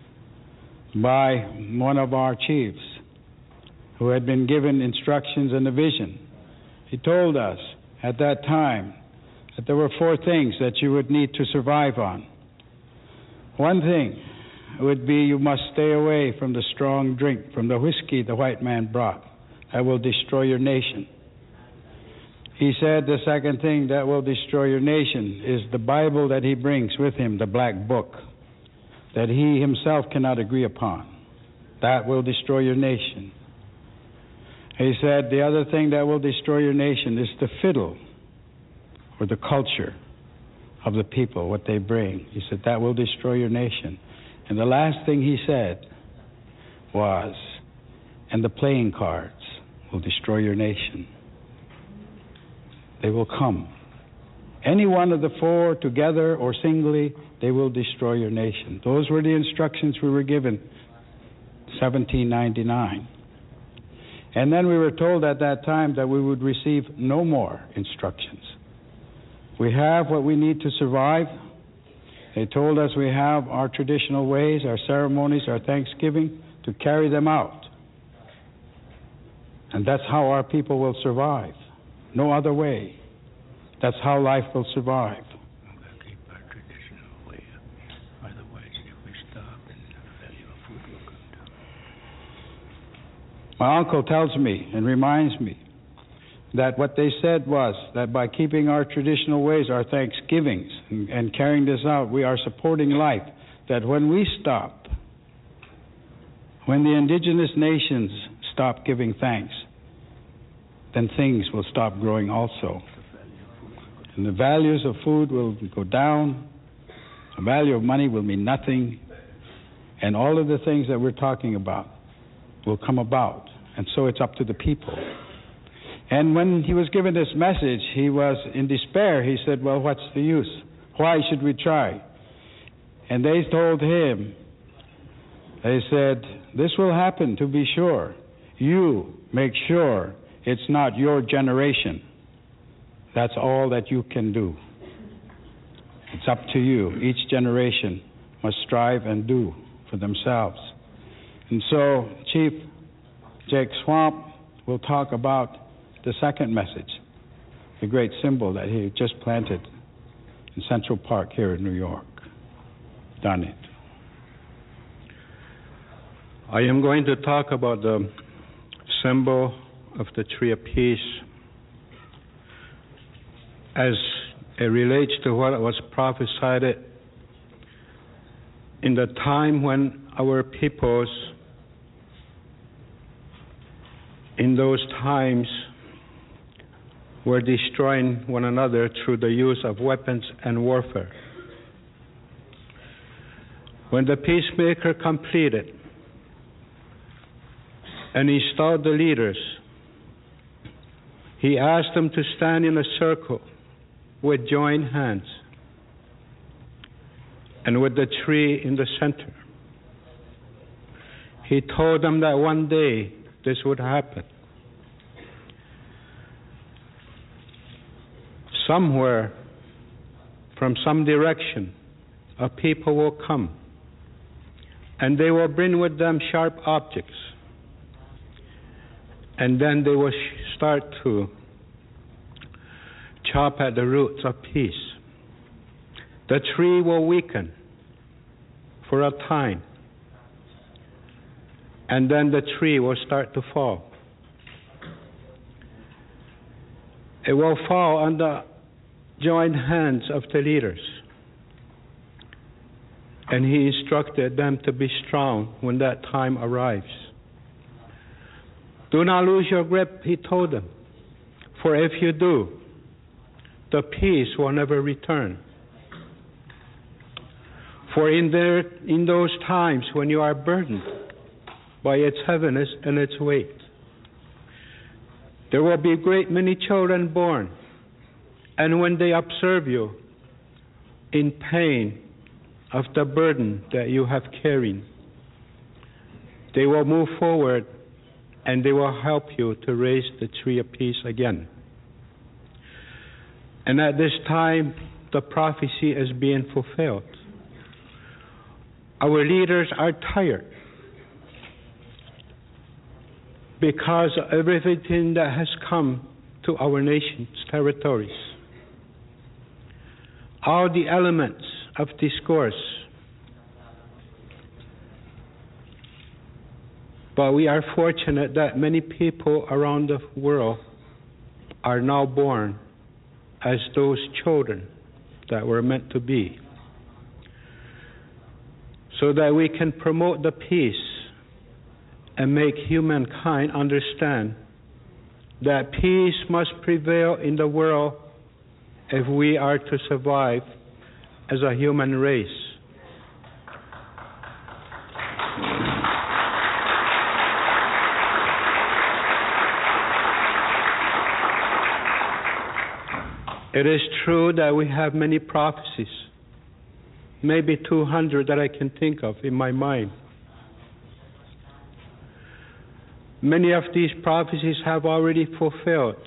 by one of our chiefs who had been given instructions and a vision. He told us at that time that there were four things that you would need to survive on. One thing would be you must stay away from the strong drink, from the whiskey the white man brought. That will destroy your nation. He said the second thing that will destroy your nation is the Bible that he brings with him, the black book, that he himself cannot agree upon. That will destroy your nation. He said the other thing that will destroy your nation is the fiddle, or the culture of the people, what they bring. He said that will destroy your nation. And the last thing he said was, and the playing cards will destroy your nation. They will come. Any one of the four, together or singly, they will destroy your nation. Those were the instructions we were given, seventeen ninety-nine. And then we were told at that time that we would receive no more instructions. We have what we need to survive. They told us we have our traditional ways, our ceremonies, our Thanksgiving, to carry them out. And that's how our people will survive. No other way. That's how life will survive. Keep our traditional way. Otherwise, if we stop, then the value of food will come down. My uncle tells me and reminds me that what they said was that by keeping our traditional ways, our Thanksgivings, and, and carrying this out, we are supporting life. that when we stop, when the indigenous nations stop giving thanks, then things will stop growing also. And the values of food will go down, the value of money will mean nothing, and all of the things that we're talking about will come about. And so it's up to the people. And when he was given this message, he was in despair. He said, well, what's the use? Why should we try? And they told him, they said, this will happen to be sure. You make sure it's not your generation. That's all that you can do. It's up to you. Each generation must strive and do for themselves. And so Chief Jake Swamp will talk about the second message, the great symbol that he just planted in Central Park here in New York. Done it. I am going to talk about the symbol of the Tree of Peace as it relates to what was prophesied in the time when our peoples in those times were destroying one another through the use of weapons and warfare. When the peacemaker completed and installed the leaders, he asked them to stand in a circle with joined hands and with the tree in the center. He told them that one day this would happen. Somewhere, from some direction, a people will come, and they will bring with them sharp objects, and then they will sh- start to chop at the roots of peace. The tree will weaken for a time, and then the tree will start to fall. It will fall on the joined hands of the leaders. And he instructed them to be strong when that time arrives. Do not lose your grip, he told them, for if you do, the peace will never return. For in there, in those times when you are burdened by its heaviness and its weight, there will be a great many children born, and when they observe you in pain of the burden that you have carried, they will move forward and they will help you to raise the tree of peace again. And at this time, the prophecy is being fulfilled. Our leaders are tired because of everything that has come to our nation's territories. All the elements of discourse. But we are fortunate that many people around the world are now born as those children that were meant to be, so that we can promote the peace and make humankind understand that peace must prevail in the world if we are to survive as a human race. It is true that we have many prophecies, maybe two hundred that I can think of in my mind. Many of these prophecies have already fulfilled.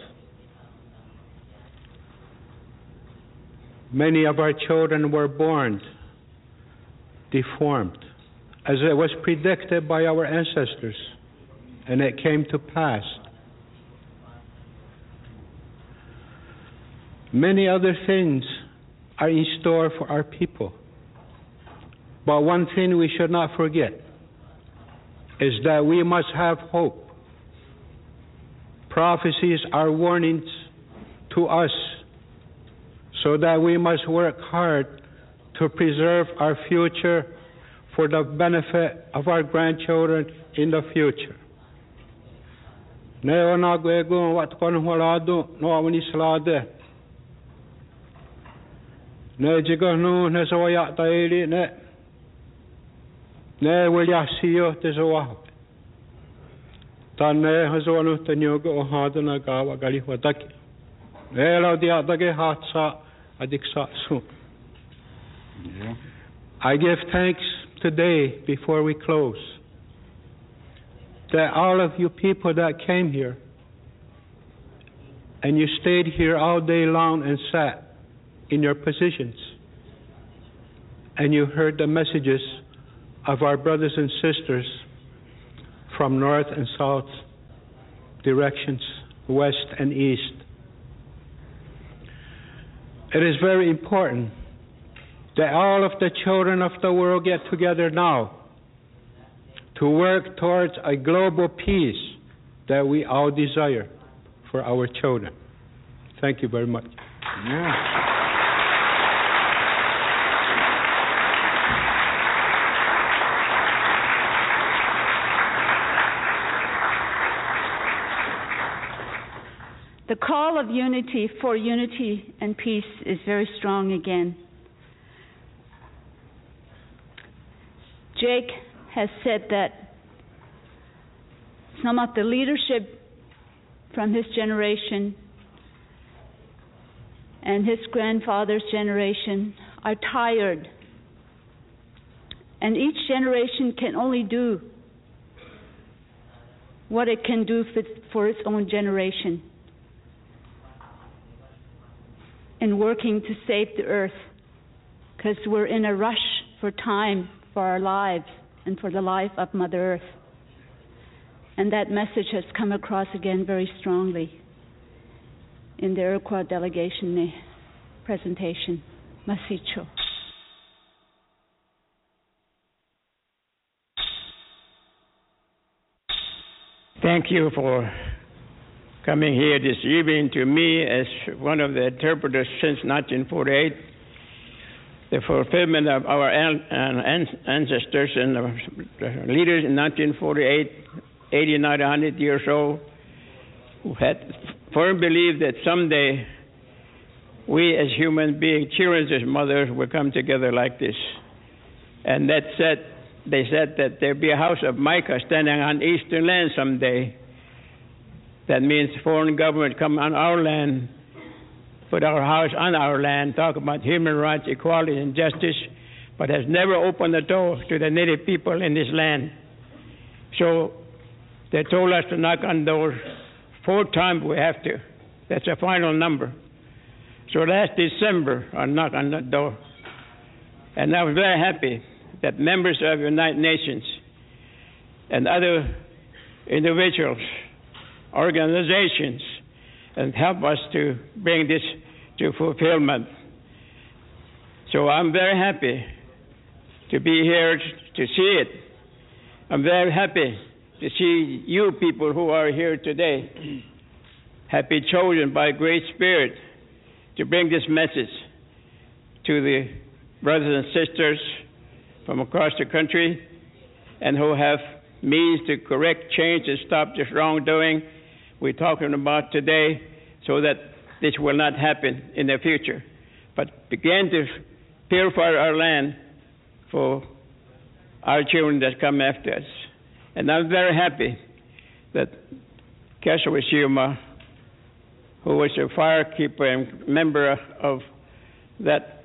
Many of our children were born deformed, as it was predicted by our ancestors, and it came to pass. Many other things are in store for our people. But one thing we should not forget is that we must have hope. Prophecies are warnings to us, so that we must work hard to preserve our future for the benefit of our grandchildren in the future. Ne ona go go wat kon holado no awni slade. Ne jiga no ne so ya taili ne. Ne will ya see you te so wa. Tan ne hazo no tanyo go hadana ga wa gali wataki. Ne la dia dage hatsa adiksa su. I give thanks today before we close that all of you people that came here and you stayed here all day long and sat in your positions and you heard the messages of our brothers and sisters from north and south directions, west and east. It is very important that all of the children of the world get together now to work towards a global peace that we all desire for our children. Thank you very much. Yeah. The call of unity for unity and peace is very strong again. Jake has said that some of the leadership from his generation and his grandfather's generation are tired. And each generation can only do what it can do for its own generation in working to save the earth, because we're in a rush for time for our lives and for the life of Mother Earth. And that message has come across again very strongly in the Iroquois delegation presentation. Masicho. Thank you for coming here this evening to me as one of the interpreters since nineteen forty-eight. The fulfillment of our ancestors and leaders in nineteen forty-eight, eighty-nine, one hundred years old, who had firm belief that someday we as human beings, children as mothers, will come together like this. And that said, they said that there'd be a house of Micah standing on eastern land someday. That means foreign government come on our land, put our house on our land, talk about human rights, equality, and justice, but has never opened the door to the native people in this land. So they told us to knock on doors four times we have to. That's a final number. So last December, I knocked on the door. And I was very happy that members of the United Nations and other individuals, organizations, and help us to bring this to fulfillment. So I'm very happy to be here to see it. I'm very happy to see you people who are here today, have been chosen by Great Spirit to bring this message to the brothers and sisters from across the country and who have means to correct, change, and stop this wrongdoing we're talking about today, so that this will not happen in the future, but begin to purify our land for our children that come after us. And I'm very happy that Keshawashima, who was a firekeeper and member of that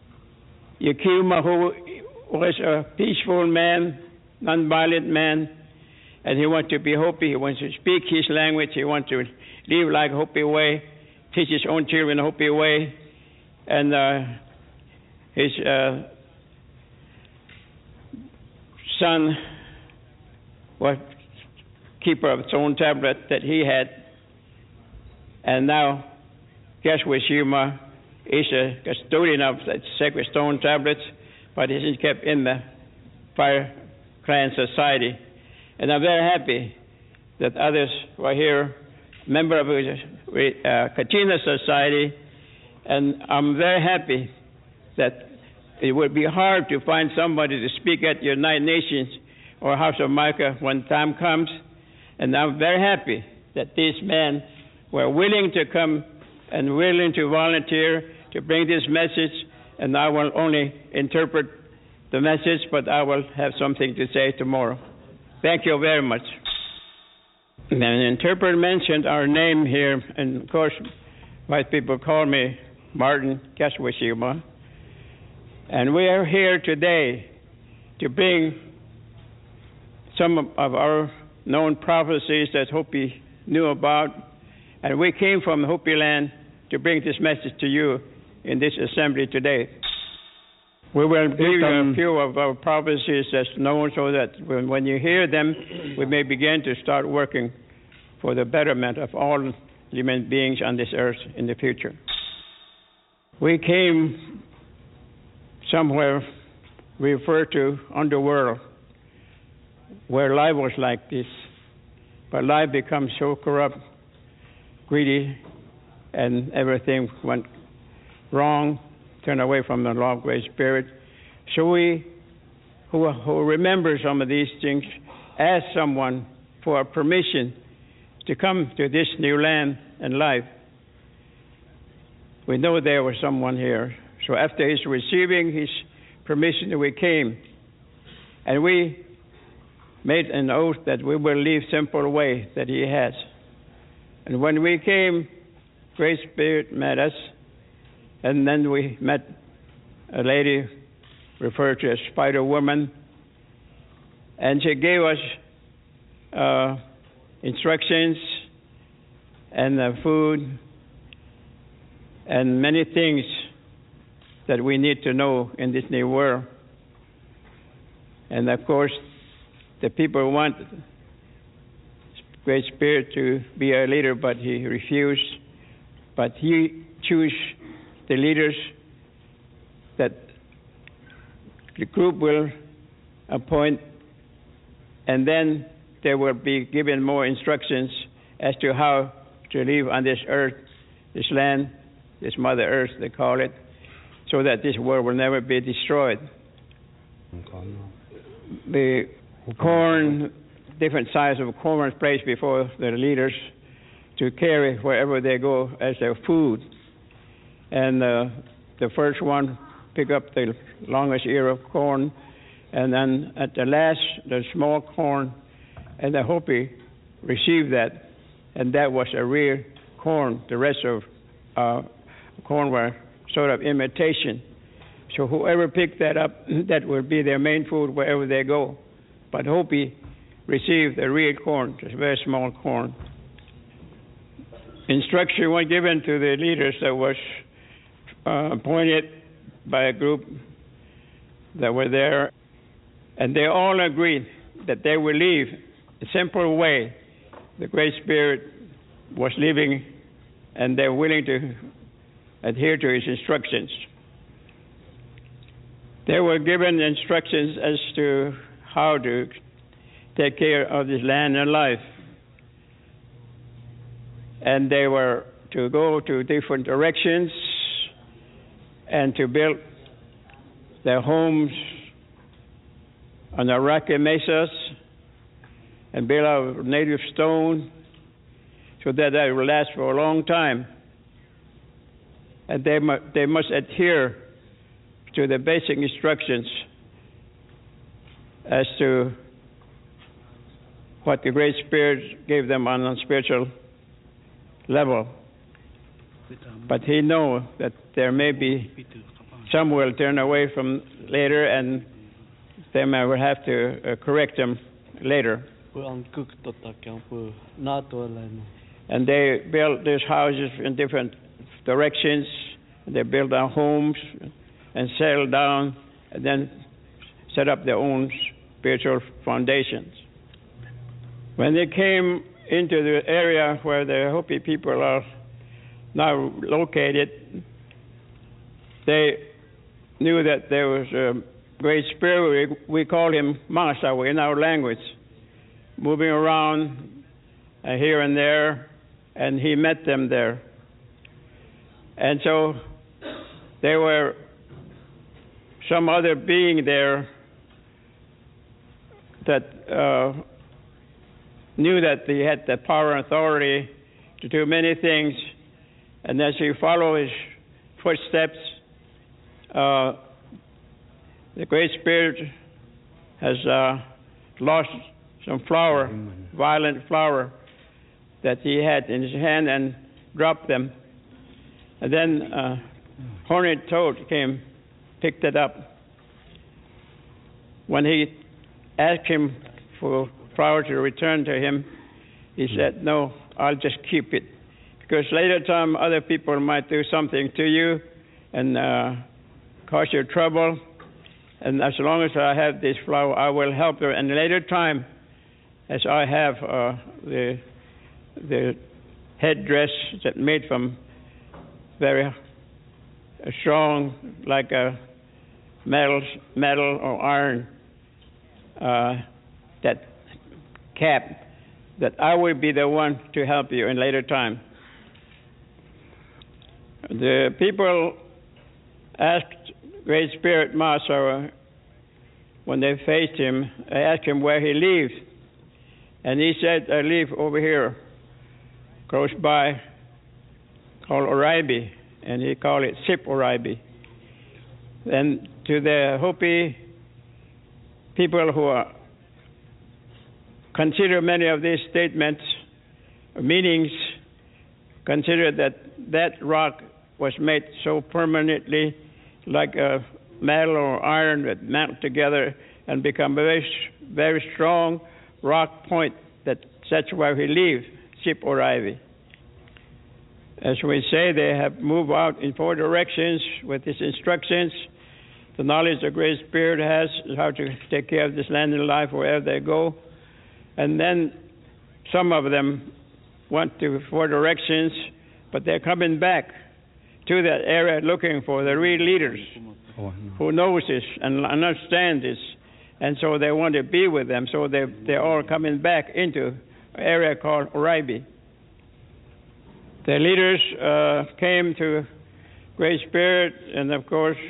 Yakima, who was a peaceful man, nonviolent man, and he wanted to be Hopi. He wants to speak his language. He wants to live like Hopi way, teach his own children Hopi way. And uh, his uh, son was keeper of stone tablet that he had. And now Keshawashima is a custodian of the sacred stone tablets, but it is kept in the Fire Clan Society. And I'm very happy that others were here, member of the uh, Kachina Society, and I'm very happy that it would be hard to find somebody to speak at United Nations or House of Micah when time comes. And I'm very happy that these men were willing to come and willing to volunteer to bring this message. And I will only interpret the message, but I will have something to say tomorrow. Thank you very much. And the interpreter mentioned our name here, and of course, white people call me Martin Kashwishima. And we are here today to bring some of our known prophecies that Hopi knew about. And we came from Hopi land to bring this message to you in this assembly today. We will give you a few of our prophecies that's known so that when, when you hear them, we may begin to start working for the betterment of all human beings on this earth in the future. We came somewhere we refer to underworld, where life was like this, but life becomes so corrupt, greedy, and everything went wrong, turned away from the law of Great Spirit. So we, who, who remember some of these things, ask someone for permission to come to this new land and life. We know there was someone here. So after his receiving his permission, we came, and we made an oath that we will live simple way that he has. And when we came, Great Spirit met us, and then we met a lady referred to as Spider Woman, and she gave us uh, instructions and uh, food and many things that we need to know in this new world. And of course, the people want Great Spirit to be our leader, but he refused. But he chose the leaders that the group will appoint, and then they will be given more instructions as to how to live on this earth, this land, this Mother Earth, they call it, so that this world will never be destroyed. The corn, different sizes of corn is placed before the leaders to carry wherever they go as their food. And uh, the first one pick up the longest ear of corn, and then at the last, the small corn, and the Hopi received that, and that was a real corn. The rest of uh, corn were sort of imitation. So whoever picked that up, that will be their main food wherever they go. But Hopi received the real corn, just very small corn. Instruction was given to the leaders that was uh, appointed by a group that were there, and they all agreed that they would live a simple way the Great Spirit was living, and they're willing to adhere to his instructions. They were given instructions as to how to take care of this land and life. And they were to go to different directions and to build their homes on the rocky mesas and build out of native stone so that they will last for a long time. And they, mu- they must adhere to the basic instructions as to what the Great Spirit gave them on a spiritual level. But he knows that there may be some will turn away from later, and they may will have to uh, correct them later. And they built these houses in different directions. They built their homes and settled down, and then set up their own spiritual foundations. When they came into the area where the Hopi people are now located, they knew that there was a Great Spirit. We, we call him Masawa in our language, moving around uh, here and there, and he met them there. And so they were some other being there that uh, knew that he had the power and authority to do many things, and as you follow his footsteps, uh, the Great Spirit has uh, lost some flour, violent flour, that he had in his hand and dropped them. And then uh, Horned Toad came, picked it up. When he asked him for flour to return to him, he said, "No, I'll just keep it. Because later time other people might do something to you and uh, cause you trouble. And as long as I have this flour, I will help you. And later time, as I have uh, the the headdress that made from very strong, like a metal, metal or iron, uh, that cap, that I will be the one to help you in later time." The people asked Great Spirit Master, when they faced him, they asked him where he lived. And he said, "I live over here, close by, called Oribe," and he called it Ship Oribe. And to the Hopi people who are, consider many of these statements, meanings, consider that that rock was made so permanently, like a metal or iron that melt together and become a very, very strong rock point that that's where he lived, Ship Oribe. As we say, they have moved out in four directions with his instructions. The knowledge the Great Spirit has is how to take care of this land and life wherever they go. And then some of them went to four directions, but they're coming back to that area looking for the real leaders who knows this and understand this. And so they want to be with them. So they, they're all coming back into an area called Oribe. The leaders uh, came to Great Spirit, and of course,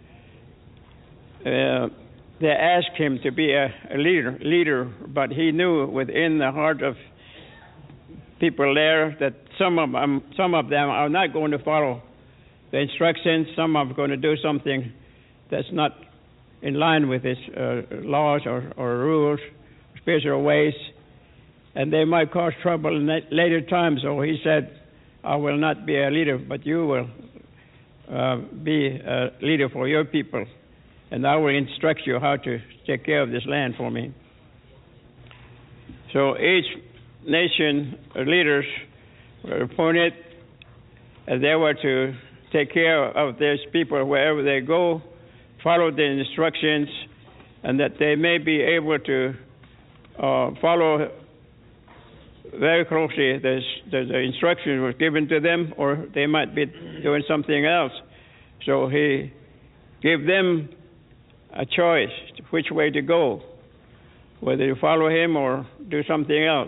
uh, they asked him to be a, a leader, leader, but he knew within the heart of people there that some of them, some of them are not going to follow the instructions. Some are going to do something that's not in line with his uh, laws or, or rules, spiritual ways, and they might cause trouble in later times. So he said, "I will not be a leader, but you will uh, be a leader for your people, and I will instruct you how to take care of this land for me." So each nation leaders were appointed, and they were to take care of these people wherever they go, follow the instructions, and that they may be able to uh, follow very closely the, the, the instructions were given to them, or they might be doing something else. So he gave them a choice which way to go, whether to follow him or do something else.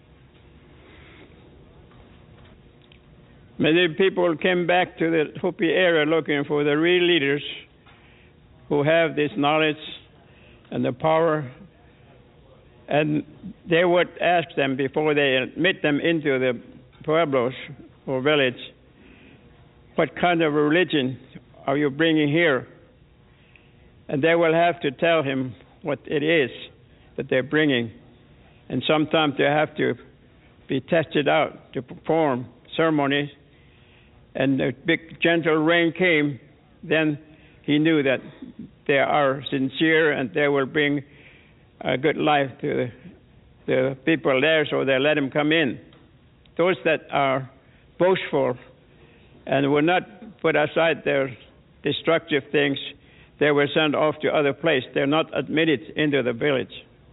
Many people came back to the Hopi area looking for the real leaders who have this knowledge and the power, and they would ask them before they admit them into the pueblos or village, "What kind of religion are you bringing here?" And they will have to tell him what it is that they're bringing. And sometimes they have to be tested out to perform ceremonies. And the big gentle rain came, then he knew that they are sincere and they will bring a good life to the, the people there, so they let him come in. Those that are boastful and will not put aside their destructive things, they were sent off to other place. They're not admitted into the village.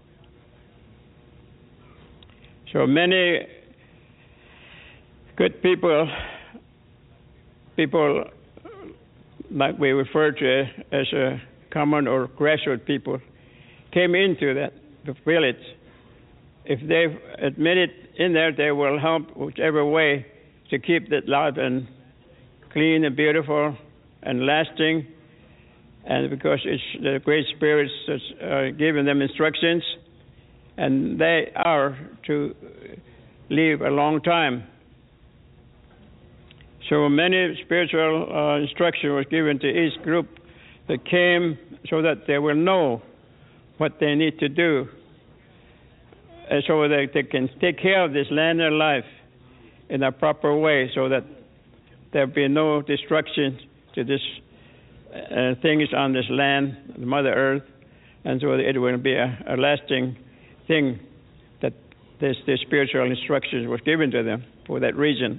So many good people, people like we refer to as a common or grassroots people, came into that the village. If they've admitted in there, they will help whichever way to keep that life and clean and beautiful and lasting. and because it's the Great Spirits that's uh, giving them instructions, and they are to live a long time. So many spiritual uh, instruction was given to each group that came so that they will know what they need to do, and so that they can take care of this land and life in a proper way, so that there be no destruction to this uh, things on this land, the Mother Earth, and so it will be a, a lasting thing that this, this spiritual instruction was given to them for that reason.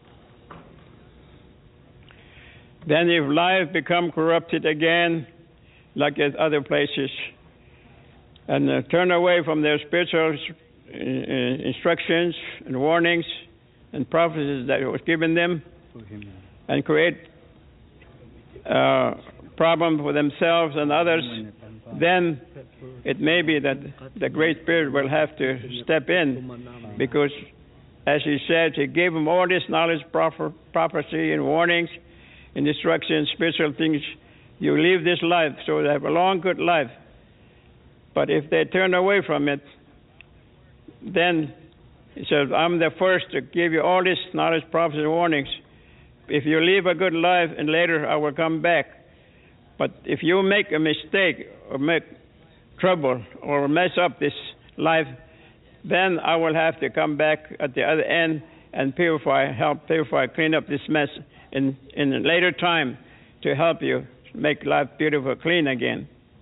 Then if life become corrupted again, like at other places, and uh, turn away from their spiritual uh, instructions and warnings and prophecies that was given them, and create uh, problems for themselves and others, then it may be that the Great Spirit will have to step in, because, as he said, he gave them all this knowledge, proph- prophecy, and warnings, and instructions, spiritual things. You live this life so they have a long, good life. But if they turn away from it, then he says, I'm the first to give you all this knowledge, prophecy, and warnings. If you live a good life, and later I will come back. But if you make a mistake or make trouble or mess up this life, then I will have to come back at the other end and purify, help purify, clean up this mess in, in a later time to help you make life beautiful, clean again.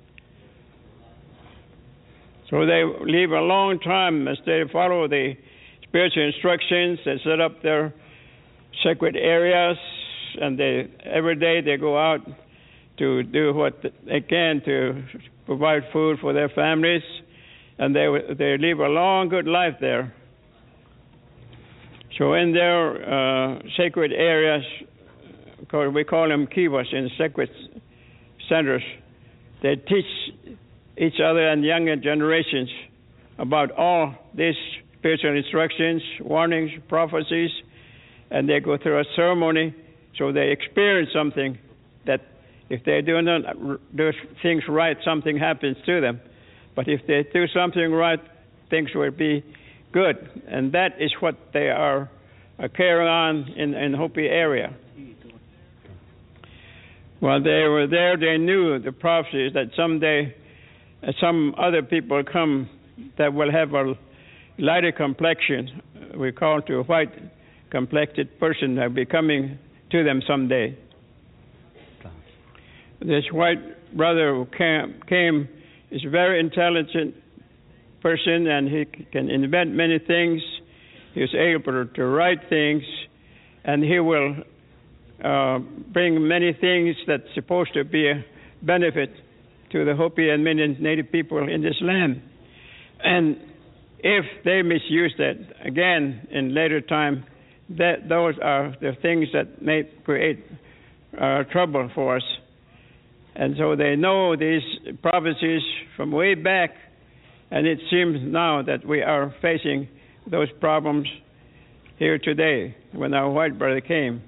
So they live a long time as they follow the spiritual instructions. They set up their sacred areas, and they every day they go out to do what they can to provide food for their families, and they they live a long, good life there. So in their uh, sacred areas, we call them kivas, in sacred centers, they teach each other and younger generations about all these spiritual instructions, warnings, prophecies, and they go through a ceremony so they experience something that if they do not do things right, something happens to them. But if they do something right, things will be good. And that is what they are uh, carrying on in, in Hopi area. While they were there, they knew the prophecies that someday uh, some other people come that will have a lighter complexion. We call it to a white complected person that will be coming to them someday. This white brother who came, came is a very intelligent person, and he can invent many things. He is able to write things, and he will uh, bring many things that's supposed to be a benefit to the Hopi and many native people in this land. And if they misuse that, again, in later time, that those are the things that may create uh, trouble for us. And so they know these prophecies from way back, and it seems now that we are facing those problems here today when our white brother came.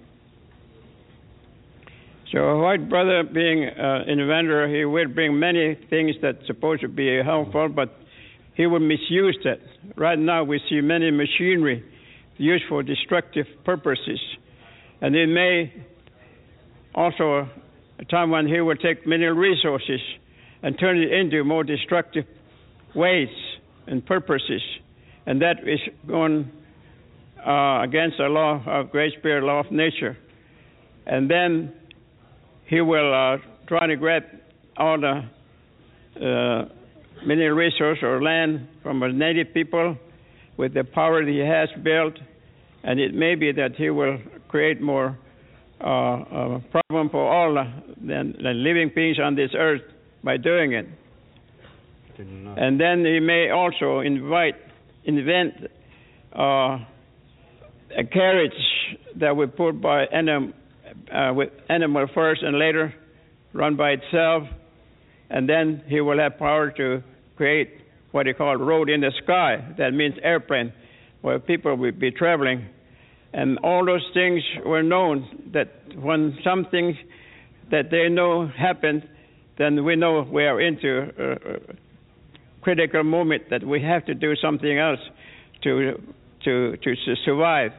So a white brother, being an inventor, he would bring many things that's supposed to be helpful, but he would misuse that. Right now we see many machinery used for destructive purposes, and it may also a time when he will take many resources and turn it into more destructive ways and purposes, and that is going uh, against the law of Great Spirit, law of nature. And then he will uh, try to grab all the uh, many resources or land from the native people with the power that he has built, and it may be that he will create more uh, uh, problem for all the, the, the living beings on this earth by doing it. And then he may also invite, invent uh, a carriage that we put by anim, uh, with animal first and later run by itself, and then he will have power to create what he called road in the sky. That means airplane, where people will be traveling. And all those things were known, that when something that they know happened, then we know we are into a, a critical moment that we have to do something else to to to survive.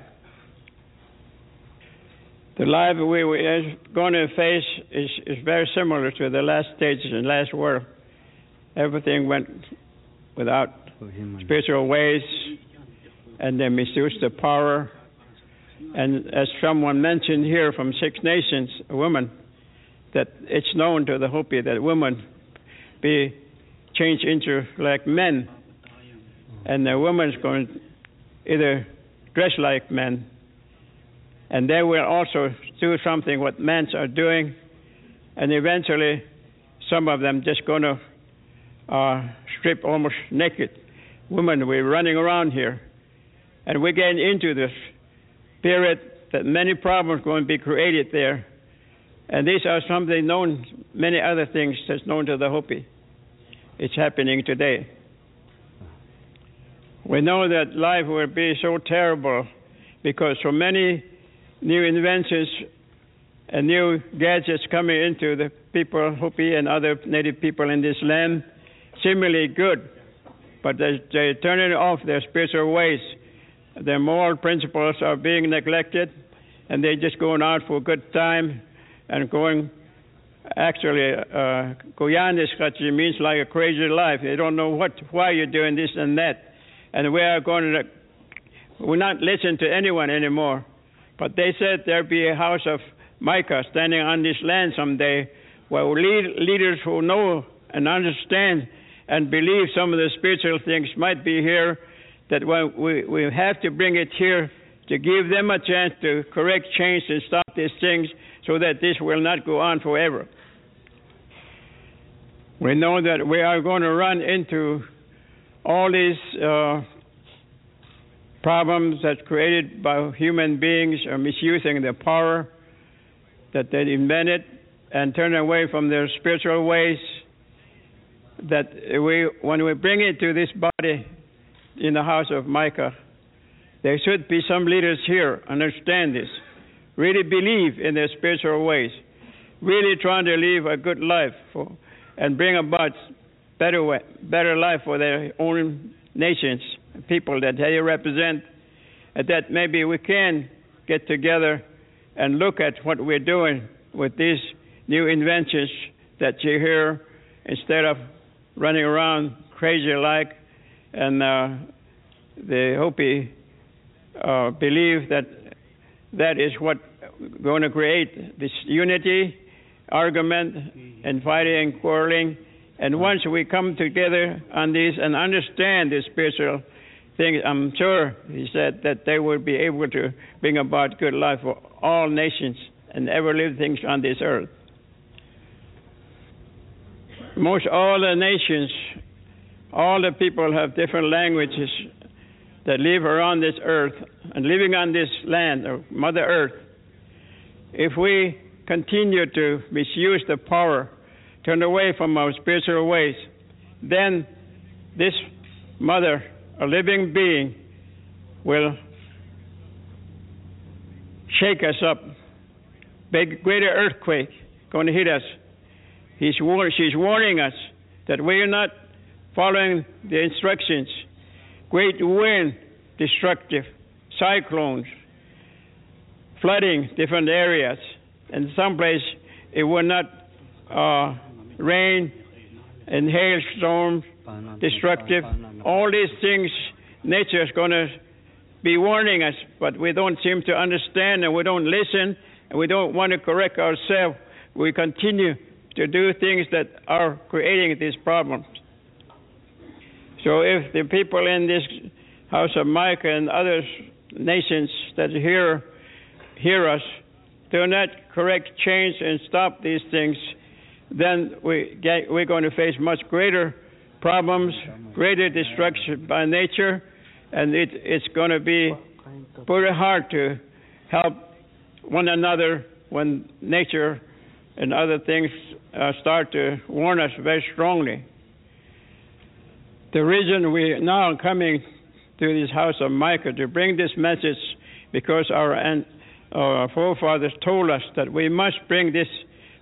The life we are going to face is, is very similar to the last stages in the last war. Everything went without spiritual ways, and they misused the power. And as someone mentioned here from Six Nations, a woman, that it's known to the Hopi that women be changed into like men, and the woman's going to either dress like men, and they will also do something what men are doing, and eventually some of them just going to uh, strip almost naked. Women, we're running around here, and we're getting into this period that many problems are going to be created there. And these are something known, many other things that's known to the Hopi. It's happening today. We know that life will be so terrible because so many new inventions and new gadgets coming into the people, Hopi and other native people in this land, seemingly good, but they, they're turning off their spiritual ways. Their moral principles are being neglected, and they're just going out for a good time and going, actually, uh, Goyandiskachi means like a crazy life. They don't know what, why you're doing this and that. And we are going to, we're not listening to anyone anymore. But they said there'll be a house of Micah standing on this land someday, where lead, leaders who know and understand and believe some of the spiritual things might be here, that we, we have to bring it here to give them a chance to correct, change, and stop these things so that this will not go on forever. We know that we are going to run into all these uh, problems that's created by human beings or misusing their power that they invented and turn away from their spiritual ways, that we, when we bring it to this body in the house of Micah, there should be some leaders here understand this, really believe in their spiritual ways, really trying to live a good life for, and bring about better way, better life for their own nations, people that they represent, and that maybe we can get together and look at what we're doing with these new inventions that you hear, instead of running around crazy like, and uh, the Hopi uh, believe that that is what going to create this unity, argument, and fighting and quarreling. And once we come together on this and understand the spiritual things, I'm sure, he said, that they will be able to bring about good life for all nations and ever live things on this earth. Most all the nations, all the people have different languages that live around this earth and living on this land, or Mother Earth. If we continue to misuse the power, turn away from our spiritual ways, then this mother, a living being, will shake us up. Big, greater earthquake going to hit us. He's war- she's warning us that we are not following the instructions. Great wind, destructive, cyclones, flooding different areas. And someplace it will not uh, rain, and hailstorms, destructive. All these things, nature is going to be warning us, but we don't seem to understand, and we don't listen, and we don't want to correct ourselves. We continue to do things that are creating these problems. So if the people in this house of Micah and other nations that hear hear us do not correct, change, and stop these things, then we get, we're going to face much greater problems, greater destruction by nature, and it, it's going to be pretty hard to help one another when nature and other things uh, start to warn us very strongly. The reason we now are coming to this house of Micah to bring this message, because our, our forefathers told us that we must bring this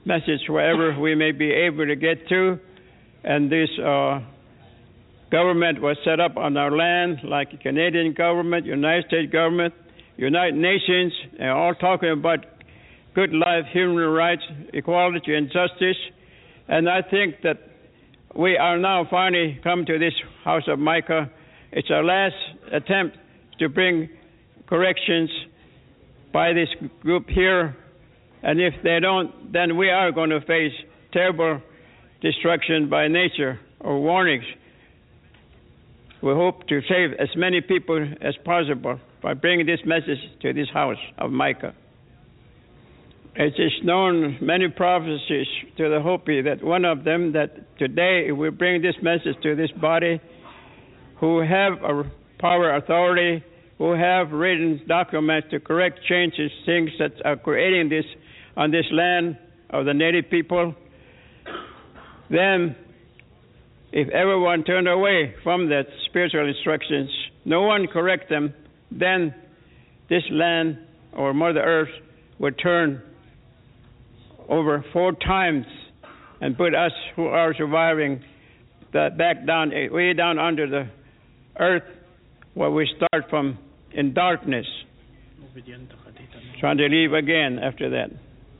message wherever we may be able to get to. And this uh, government was set up on our land, like the Canadian government, United States government, United Nations, and all talking about good life, human rights, equality, and justice. And I think that we are now finally come to this House of Micah. It's our last attempt to bring corrections by this group here. And if they don't, then we are going to face terrible destruction by nature or warnings. We hope to save as many people as possible by bringing this message to this House of Micah. It is known, many prophecies to the Hopi, that one of them, that today we bring this message to this body, who have a power, authority, who have written documents to correct changes, things that are creating this on this land of the native people. Then, if everyone turned away from that spiritual instructions, no one correct them, then this land or Mother Earth would turn over four times and put us who are surviving the, back down, way down under the earth, where we start from in darkness, trying to leave again after that.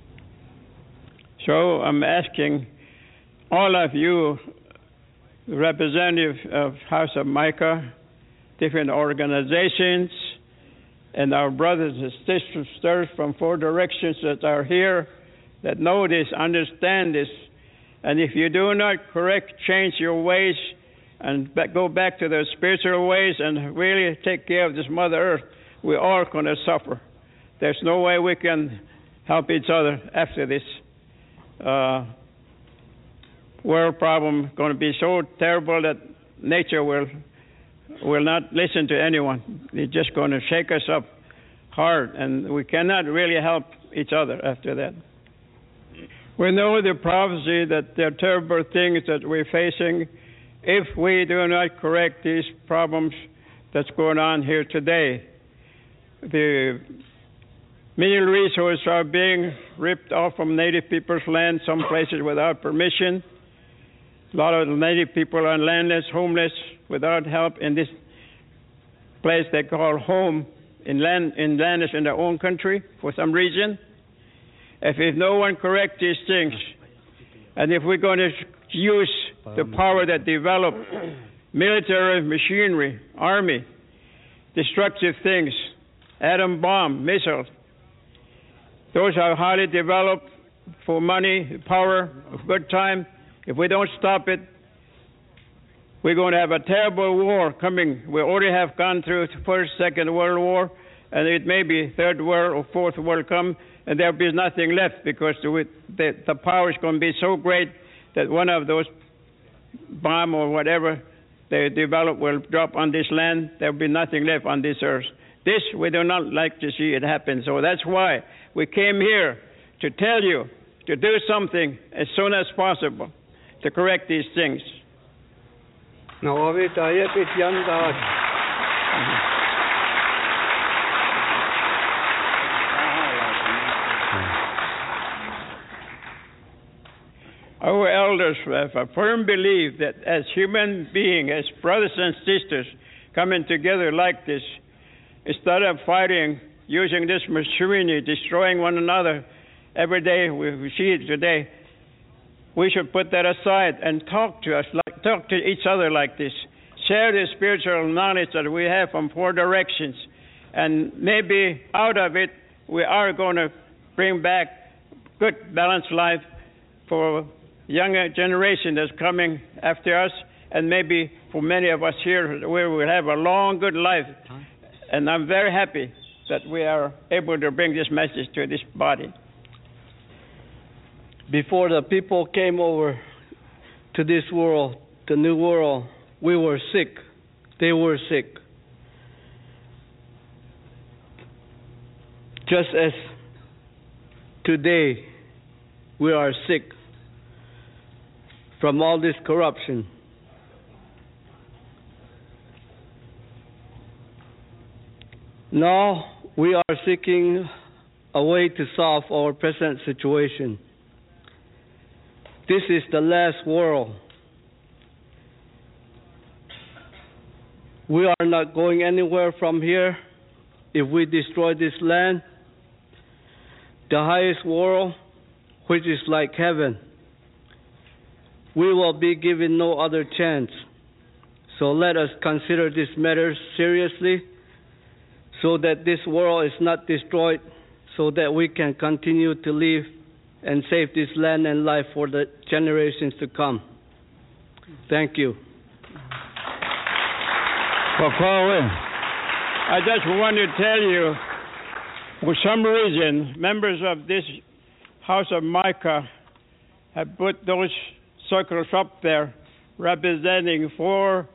So I'm asking all of you, representative of House of Micah, different organizations, and our brothers and sisters from four directions that are here, that know this, understand this, and if you do not correct, change your ways, and go back to the spiritual ways and really take care of this Mother Earth, we're all going to suffer. There's no way we can help each other after this. Uh, world problem going to be so terrible that nature will will not listen to anyone. It's just going to shake us up hard, and we cannot really help each other after that. We know the prophecy that there are terrible things that we're facing if we do not correct these problems that's going on here today. The mineral resources are being ripped off from native people's land, some places without permission. A lot of the native people are landless, homeless, without help in this place they call home, in land, in landless in their own country for some reason. If, if no one corrects these things, and if we're going to use the power that developed military machinery, army, destructive things, atom bomb, missiles, those are highly developed for money, power, good time. If we don't stop it, we're going to have a terrible war coming. We already have gone through the First, Second World War, and it may be Third World or Fourth World come, and there'll be nothing left because the, the, the power is going to be so great that one of those bomb or whatever they develop will drop on this land. There'll be nothing left on this earth. This we do not like to see it happen. So that's why we came here to tell you to do something as soon as possible to correct these things. Our elders have a firm belief that as human beings, as brothers and sisters coming together like this, instead of fighting, using this machinery, destroying one another every day, we, we see it today, we should put that aside and talk to us, like, talk to each other like this. Share the spiritual knowledge that we have from four directions. And maybe out of it, we are going to bring back good, balanced life for younger generation that's coming after us, and maybe for many of us here, we will have a long, good life. And I'm very happy that we are able to bring this message to this body. Before the people came over to this world, the new world, we were sick. They were sick. Just as today we are sick from all this corruption. Now we are seeking a way to solve our present situation. This is the last world. We are not going anywhere from here if we destroy this land. The highest world, which is like heaven, we will be given no other chance. So let us consider this matter seriously, so that this world is not destroyed, so that we can continue to live and save this land and life for the generations to come. Thank you. Well, Corwin, I just want to tell you, for some reason, members of this House of Micah have put those circles up there representing four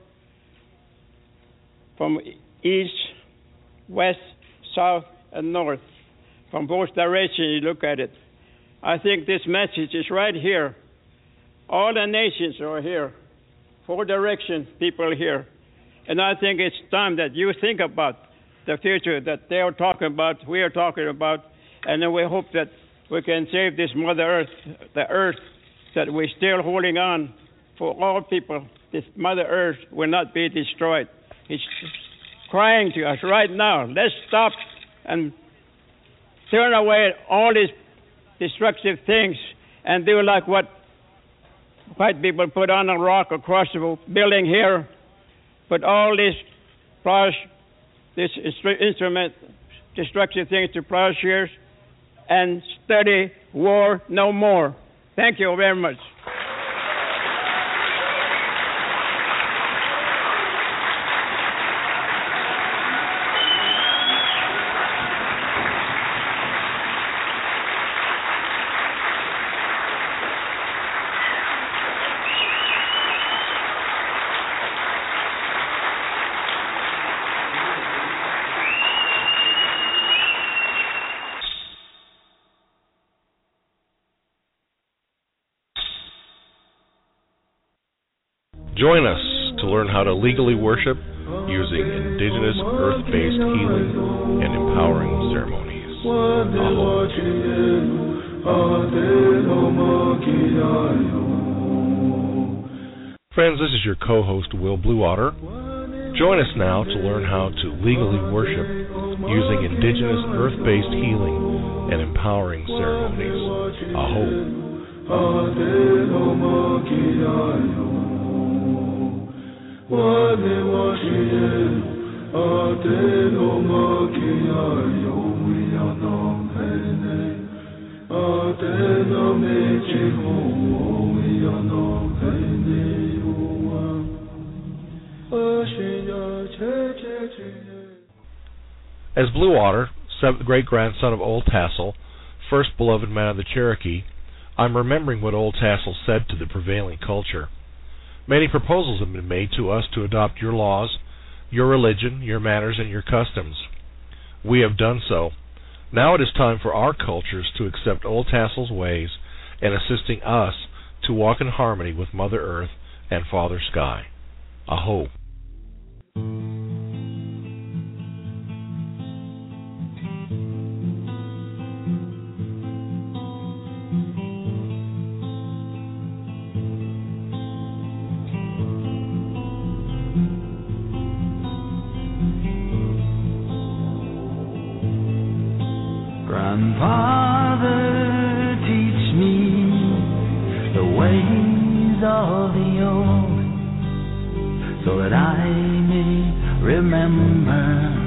from east, west, south, and north. From both directions you look at it. I think this message is right here. All the nations are here. Four directions, people here. And I think it's time that you think about the future that they are talking about, we are talking about, and then we hope that we can save this Mother Earth, the earth that we're still holding on for all people. This Mother Earth will not be destroyed. It's crying to us right now. Let's stop and turn away all these destructive things and do like what white people put on a rock across the building here. Put all these plows, this instrument, destructive things to plowshares, and study war no more. Thank you very much. Join us to learn how to legally worship using indigenous earth-based healing and empowering ceremonies. Aho. Friends, this is your co-host, Will Blue Otter. Join us now to learn how to legally worship using indigenous earth-based healing and empowering ceremonies. Aho. As Blue Otter, seventh great-grandson of Old Tassel, first beloved man of the Cherokee, I'm remembering what Old Tassel said to the prevailing culture. Many proposals have been made to us to adopt your laws, your religion, your manners, and your customs. We have done so. Now it is time for our cultures to accept Old Tassel's ways and assisting us to walk in harmony with Mother Earth and Father Sky. Aho. Grandfather, teach me the ways of the old, so that I may remember